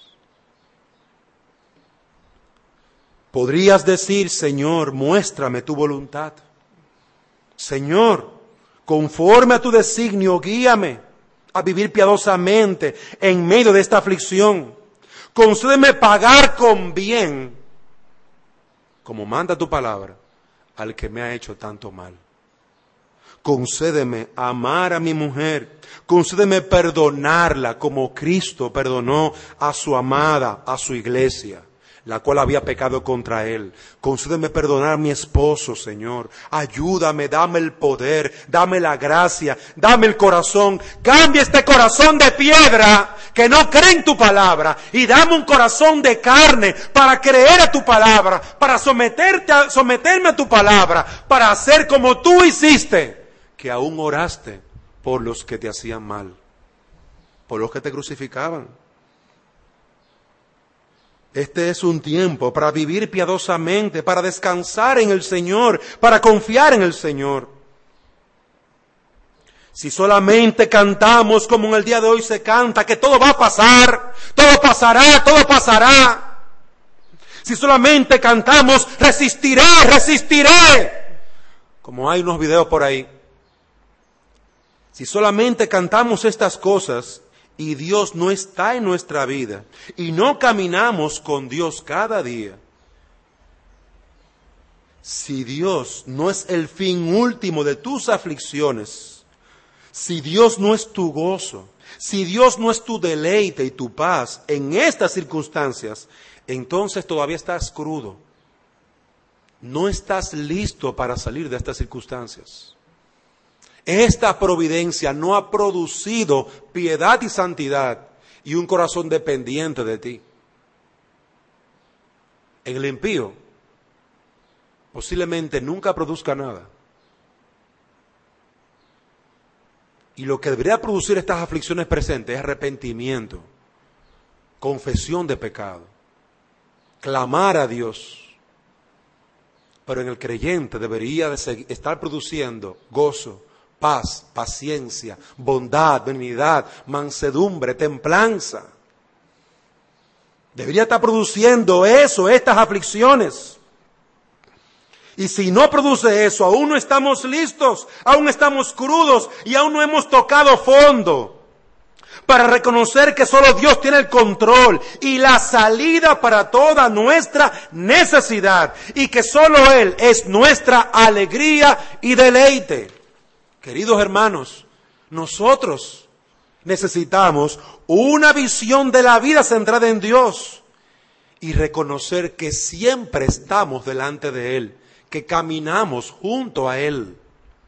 Podrías decir: Señor, muéstrame tu voluntad. Señor, conforme a tu designio, guíame a vivir piadosamente en medio de esta aflicción. Concédeme pagar con bien, como manda tu palabra, al que me ha hecho tanto mal. Concédeme amar a mi mujer. Concédeme perdonarla como Cristo perdonó a su amada, a su iglesia, la cual había pecado contra él. Concédeme perdonar a mi esposo, Señor. Ayúdame, dame el poder, dame la gracia, dame el corazón. Cambia este corazón de piedra que no cree en tu palabra y dame un corazón de carne para creer a tu palabra, para someterte a, someterme a tu palabra, para hacer como tú hiciste, que aún oraste por los que te hacían mal, por los que te crucificaban. Este es un tiempo para vivir piadosamente, para descansar en el Señor, para confiar en el Señor. Si solamente cantamos como en el día de hoy se canta, que todo va a pasar, todo pasará, todo pasará. Si solamente cantamos, resistiré, resistiré, como hay unos videos por ahí. Si solamente cantamos estas cosas y Dios no está en nuestra vida y no caminamos con Dios cada día, si Dios no es el fin último de tus aflicciones, si Dios no es tu gozo, si Dios no es tu deleite y tu paz en estas circunstancias, entonces todavía estás crudo. No estás listo para salir de estas circunstancias. Esta providencia no ha producido piedad y santidad y un corazón dependiente de ti. En el impío posiblemente nunca produzca nada. Y lo que debería producir estas aflicciones presentes es arrepentimiento, confesión de pecado, clamar a Dios. Pero en el creyente debería de seguir, estar produciendo gozo, paz, paciencia, bondad, benignidad, mansedumbre, templanza. Debería estar produciendo eso, estas aflicciones. Y si no produce eso, aún no estamos listos, aún estamos crudos y aún no hemos tocado fondo para reconocer que solo Dios tiene el control y la salida para toda nuestra necesidad y que solo Él es nuestra alegría y deleite. Queridos hermanos, nosotros necesitamos una visión de la vida centrada en Dios y reconocer que siempre estamos delante de Él, que caminamos junto a Él.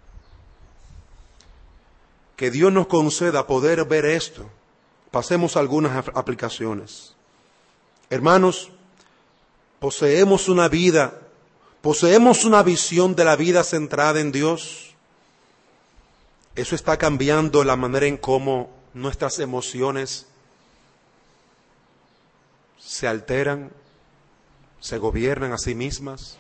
Que Dios nos conceda poder ver esto. Pasemos a algunas aplicaciones. Hermanos, poseemos una vida, poseemos una visión de la vida centrada en Dios. Eso está cambiando la manera en cómo nuestras emociones se alteran, se gobiernan a sí mismas.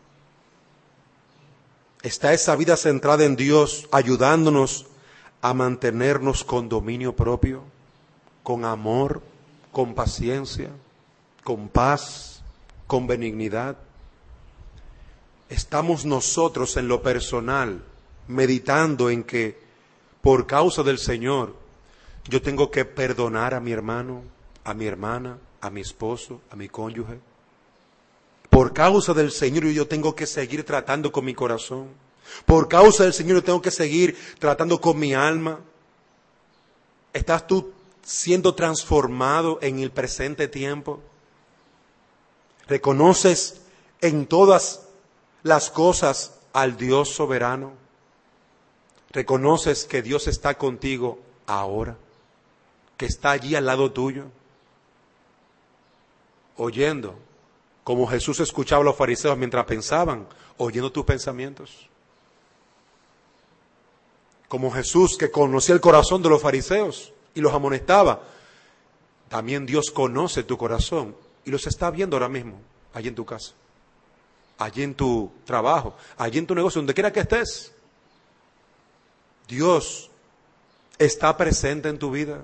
Está esa vida centrada en Dios ayudándonos a mantenernos con dominio propio, con amor, con paciencia, con paz, con benignidad. Estamos nosotros en lo personal meditando en que por causa del Señor yo tengo que perdonar a mi hermano, a mi hermana, a mi esposo, a mi cónyuge. Por causa del Señor yo tengo que seguir tratando con mi corazón. Por causa del Señor yo tengo que seguir tratando con mi alma. ¿Estás tú siendo transformado en el presente tiempo? ¿Reconoces en todas las cosas al Dios soberano? ¿Reconoces que Dios está contigo ahora? ¿Que está allí al lado tuyo? Oyendo, como Jesús escuchaba a los fariseos mientras pensaban, oyendo tus pensamientos. Como Jesús que conocía el corazón de los fariseos y los amonestaba, también Dios conoce tu corazón y los está viendo ahora mismo, allí en tu casa, allí en tu trabajo, allí en tu negocio, donde quiera que estés. Dios está presente en tu vida.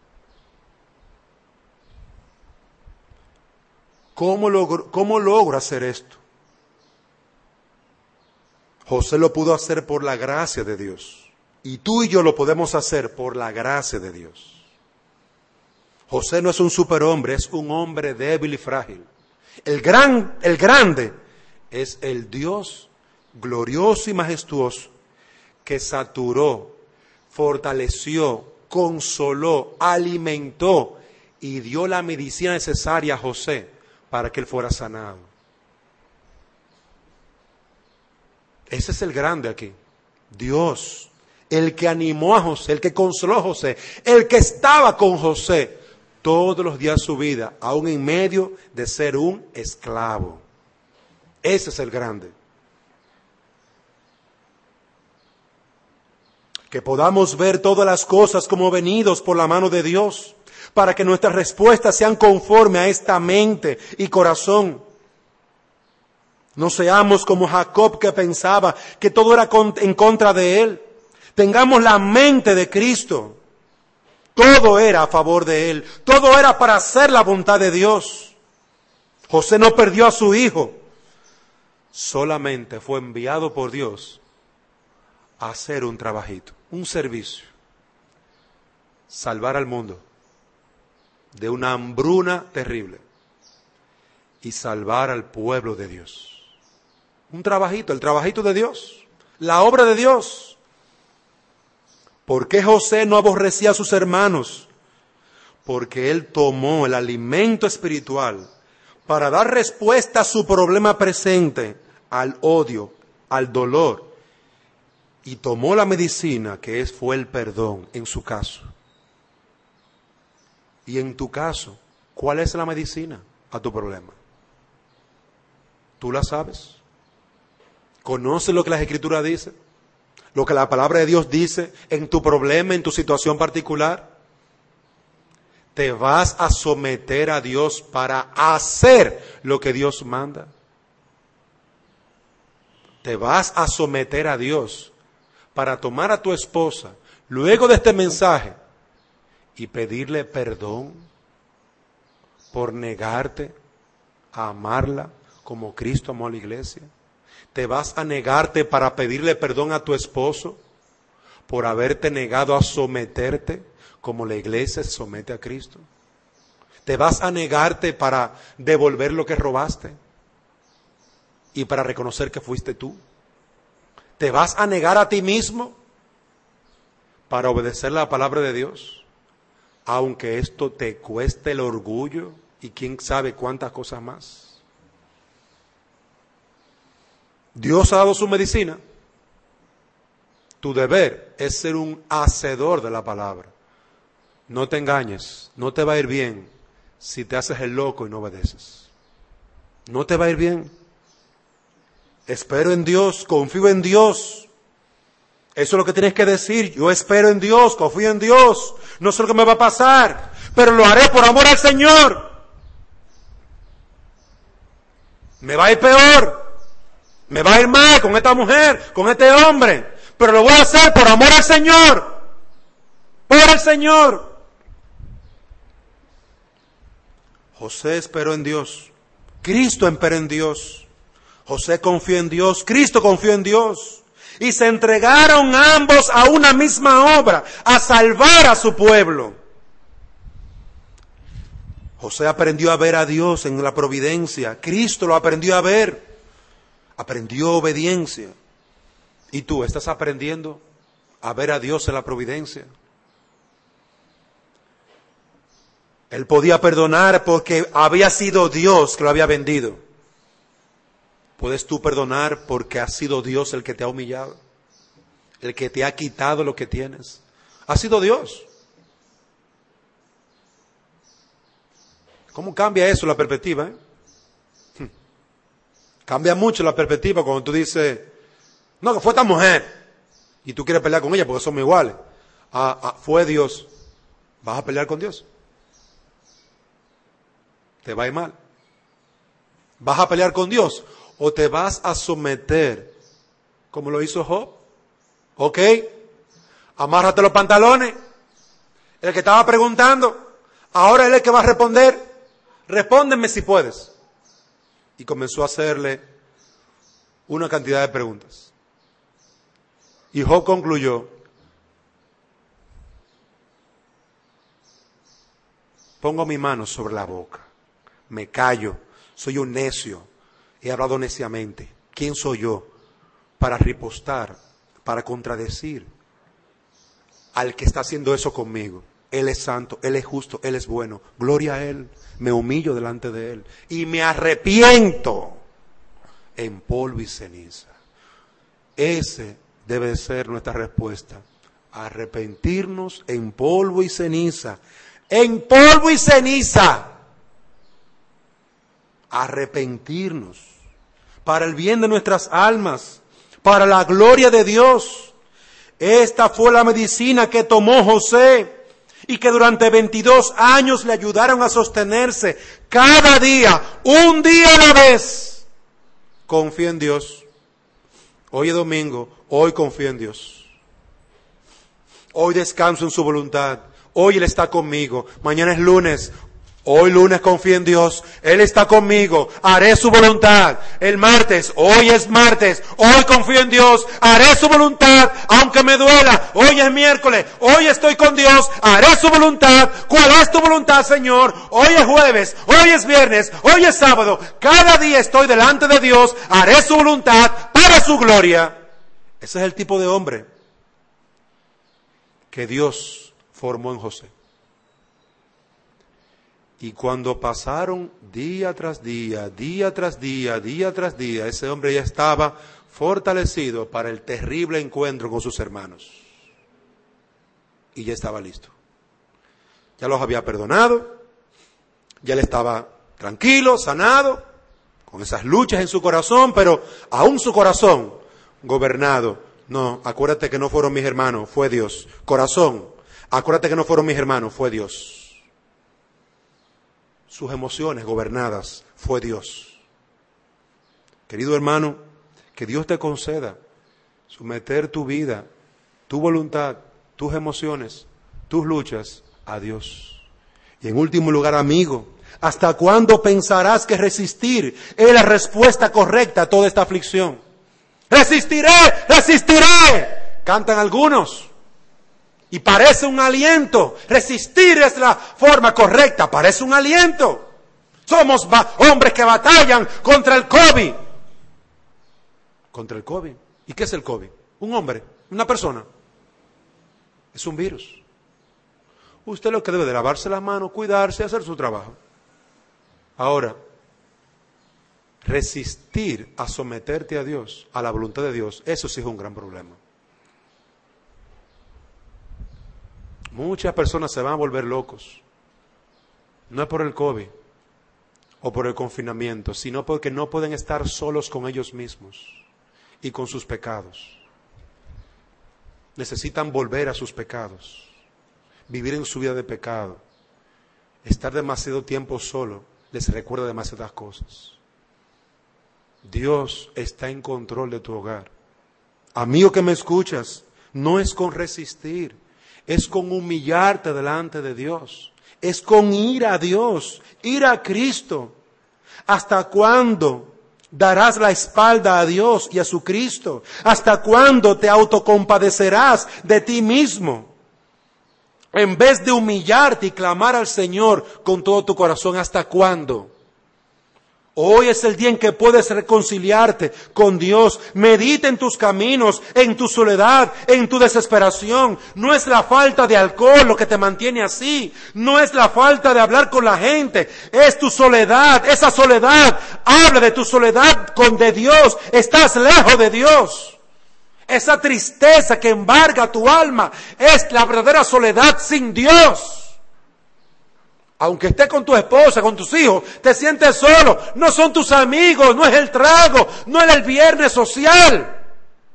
¿Cómo logro, cómo logro hacer esto? José lo pudo hacer por la gracia de Dios. Y tú y yo lo podemos hacer por la gracia de Dios. José no es un superhombre, es un hombre débil y frágil. El gran, el grande es el Dios glorioso y majestuoso que saturó, fortaleció, consoló, alimentó y dio la medicina necesaria a José para que él fuera sanado. Ese es el grande aquí. Dios, el que animó a José, el que consoló a José, el que estaba con José todos los días de su vida, aún en medio de ser un esclavo. Ese es el grande. Que podamos ver todas las cosas como venidos por la mano de Dios, para que nuestras respuestas sean conforme a esta mente y corazón. No seamos como Jacob, que pensaba que todo era en contra de él. Tengamos la mente de Cristo. Todo era a favor de él. Todo era para hacer la voluntad de Dios. José no perdió a su hijo. Solamente fue enviado por Dios a hacer un trabajito, un servicio. Salvar al mundo de una hambruna terrible y salvar al pueblo de Dios. Un trabajito, el trabajito de Dios, la obra de Dios. ¿Por qué José no aborrecía a sus hermanos? Porque él tomó el alimento espiritual para dar respuesta a su problema presente, al odio, al dolor, y tomó la medicina que es, fue el perdón en su caso. Y en tu caso, ¿cuál es la medicina a tu problema? ¿Tú la sabes? ¿Conoces lo que las Escrituras dicen? ¿Lo que la palabra de Dios dice en tu problema, en tu situación particular? ¿Te vas a someter a Dios para hacer lo que Dios manda? ¿Te vas a someter a Dios para tomar a tu esposa luego de este mensaje y pedirle perdón por negarte a amarla como Cristo amó a la iglesia? ¿Te vas a negarte para pedirle perdón a tu esposo por haberte negado a someterte como la iglesia se somete a Cristo? ¿Te vas a negarte para devolver lo que robaste y para reconocer que fuiste tú? ¿Te vas a negar a ti mismo para obedecer la palabra de Dios, aunque esto te cueste el orgullo y quién sabe cuántas cosas más? Dios ha dado su medicina. Tu deber es ser un hacedor de la palabra. No te engañes, no te va a ir bien si te haces el loco y no obedeces. No te va a ir bien. Espero en Dios, confío en Dios. Eso es lo que tienes que decir. Yo espero en Dios, confío en Dios. No sé lo que me va a pasar, pero lo haré por amor al Señor. Me va a ir peor. Me va a ir mal con esta mujer, con este hombre, pero lo voy a hacer por amor al Señor. Por el Señor. José esperó en Dios. Cristo esperó en Dios. José confió en Dios. Cristo confió en Dios. Y se entregaron ambos a una misma obra, a salvar a su pueblo. José aprendió a ver a Dios en la providencia. Cristo lo aprendió a ver. Aprendió obediencia. ¿Y tú estás aprendiendo a ver a Dios en la providencia? Él podía perdonar porque había sido Dios que lo había vendido. ¿Puedes tú perdonar porque ha sido Dios el que te ha humillado? El que te ha quitado lo que tienes. Ha sido Dios. ¿Cómo cambia eso la perspectiva? ¿eh? Cambia mucho la perspectiva cuando tú dices, no, que fue esta mujer, y tú quieres pelear con ella porque somos iguales. Ah, ah, fue Dios. ¿Vas a pelear con Dios? Te va a ir mal. ¿Vas a pelear con Dios? ¿O te vas a someter como lo hizo Job? ¿Ok? Amárrate los pantalones. El que estaba preguntando, ahora él es el que va a responder. Respóndeme si puedes. Y comenzó a hacerle una cantidad de preguntas. Y Job concluyó, pongo mi mano sobre la boca, me callo, soy un necio, he hablado neciamente. ¿Quién soy yo para ripostar, para contradecir al que está haciendo eso conmigo? Él es santo, Él es justo, Él es bueno. Gloria a Él. Me humillo delante de Él y me arrepiento en polvo y ceniza. Ese debe de ser nuestra respuesta. Arrepentirnos en polvo y ceniza. En polvo y ceniza. Arrepentirnos para el bien de nuestras almas, para la gloria de Dios. Esta fue la medicina que tomó José y que durante veintidós años le ayudaron a sostenerse cada día, un día a la vez. Confío en Dios. Hoy es domingo, hoy confío en Dios. Hoy descanso en su voluntad. Hoy Él está conmigo. Mañana es lunes. Hoy lunes confío en Dios. Él está conmigo. Haré su voluntad. El martes, hoy es martes. Hoy confío en Dios. Haré su voluntad, aunque me duela. Hoy es miércoles. Hoy estoy con Dios. Haré su voluntad. ¿Cuál es tu voluntad, Señor? Hoy es jueves. Hoy es viernes. Hoy es sábado. Cada día estoy delante de Dios. Haré su voluntad para su gloria. Ese es el tipo de hombre que Dios formó en José. Y cuando pasaron día tras día, día tras día, día tras día, ese hombre ya estaba fortalecido para el terrible encuentro con sus hermanos. Y ya estaba listo. Ya los había perdonado, ya él estaba tranquilo, sanado, con esas luchas en su corazón, pero aún su corazón gobernado. No, acuérdate que no fueron mis hermanos, fue Dios. Corazón, acuérdate que no fueron mis hermanos, fue Dios. Sus emociones gobernadas, fue Dios. Querido hermano, que Dios te conceda someter tu vida, tu voluntad, tus emociones, tus luchas a Dios. Y en último lugar, amigo, ¿hasta cuándo pensarás que resistir es la respuesta correcta a toda esta aflicción? ¡Resistiré! ¡Resistiré! Cantan algunos. Y parece un aliento. Resistir es la forma correcta. Parece un aliento. Somos hombres que batallan contra el COVID. Contra el COVID. ¿Y qué es el COVID? Un hombre, una persona. Es un virus. Usted lo que debe de lavarse las manos, cuidarse y hacer su trabajo. Ahora, resistir a someterte a Dios, a la voluntad de Dios, eso sí es un gran problema. Muchas personas se van a volver locos. No es por el COVID o por el confinamiento, sino porque no pueden estar solos con ellos mismos y con sus pecados. Necesitan volver a sus pecados, vivir en su vida de pecado. Estar demasiado tiempo solo les recuerda demasiadas cosas. Dios está en control de tu hogar. Amigo que me escuchas, no es con resistir. Es con humillarte delante de Dios. Es con ir a Dios, ir a Cristo. ¿Hasta cuándo darás la espalda a Dios y a su Cristo? ¿Hasta cuándo te autocompadecerás de ti mismo? En vez de humillarte y clamar al Señor con todo tu corazón, ¿hasta cuándo? Hoy es el día en que puedes reconciliarte con Dios. Medita en tus caminos, en tu soledad, en tu desesperación. No es la falta de alcohol lo que te mantiene así. No es la falta de hablar con la gente. Es tu soledad. Esa soledad habla de tu soledad con de Dios. Estás lejos de Dios. Esa tristeza que embarga tu alma es la verdadera soledad sin Dios. Aunque estés con tu esposa, con tus hijos, te sientes solo. No son tus amigos, no es el trago, no es el viernes social.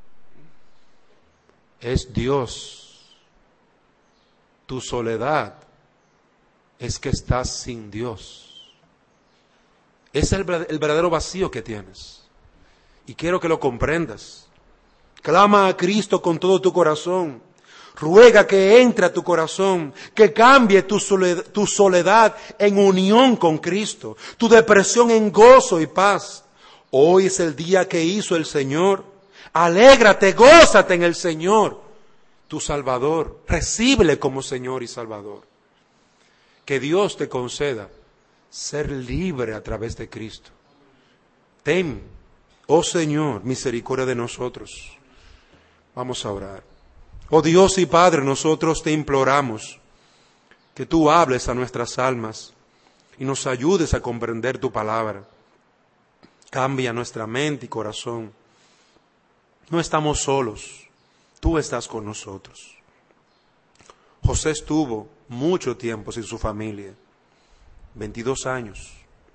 Es Dios. Tu soledad es que estás sin Dios. Es el, el verdadero vacío que tienes. Y quiero que lo comprendas. Clama a Cristo con todo tu corazón. Ruega que entre a tu corazón, que cambie tu soledad, tu soledad en unión con Cristo, tu depresión en gozo y paz. Hoy es el día que hizo el Señor. Alégrate, gózate en el Señor, tu Salvador. Recíbele como Señor y Salvador. que Dios te conceda ser libre a través de Cristo. Ten, oh Señor, misericordia de nosotros. Vamos a orar. Oh Dios y Padre, nosotros te imploramos que tú hables a nuestras almas y nos ayudes a comprender tu palabra. Cambia nuestra mente y corazón. No estamos solos, tú estás con nosotros. José estuvo mucho tiempo sin su familia, veintidós años,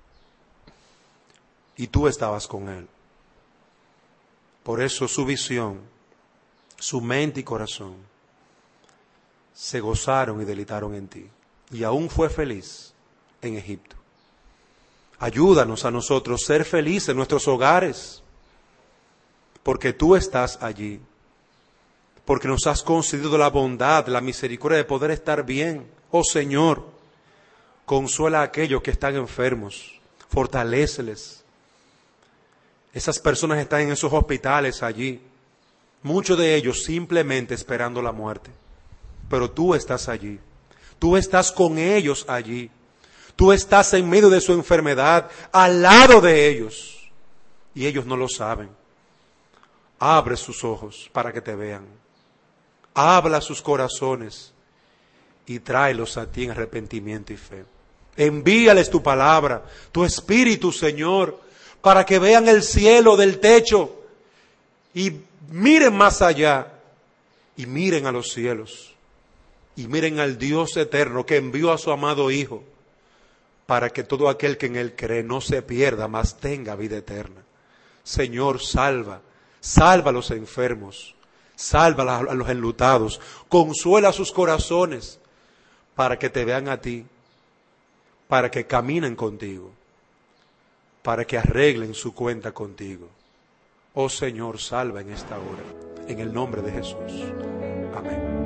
y tú estabas con él. Por eso su visión, su mente y corazón se gozaron y deleitaron en ti, y aún fue feliz en Egipto. Ayúdanos a nosotros a ser felices en nuestros hogares, porque tú estás allí, porque nos has concedido la bondad, la misericordia de poder estar bien. Oh Señor, consuela a aquellos que están enfermos, fortaléceles. Esas personas están en esos hospitales allí, muchos de ellos simplemente esperando la muerte, pero tú estás allí, tú estás con ellos allí, tú estás en medio de su enfermedad, al lado de ellos, y ellos no lo saben. Abre sus ojos para que te vean, habla sus corazones y tráelos a ti en arrepentimiento y fe. Envíales tu palabra, tu espíritu, Señor, para que vean el cielo del techo y miren más allá y miren a los cielos y miren al Dios eterno que envió a su amado Hijo para que todo aquel que en Él cree no se pierda, mas tenga vida eterna. Señor, salva, salva a los enfermos, salva a los enlutados, consuela sus corazones para que te vean a ti, para que caminen contigo, para que arreglen su cuenta contigo. Oh Señor, salva en esta hora, en el nombre de Jesús. Amén.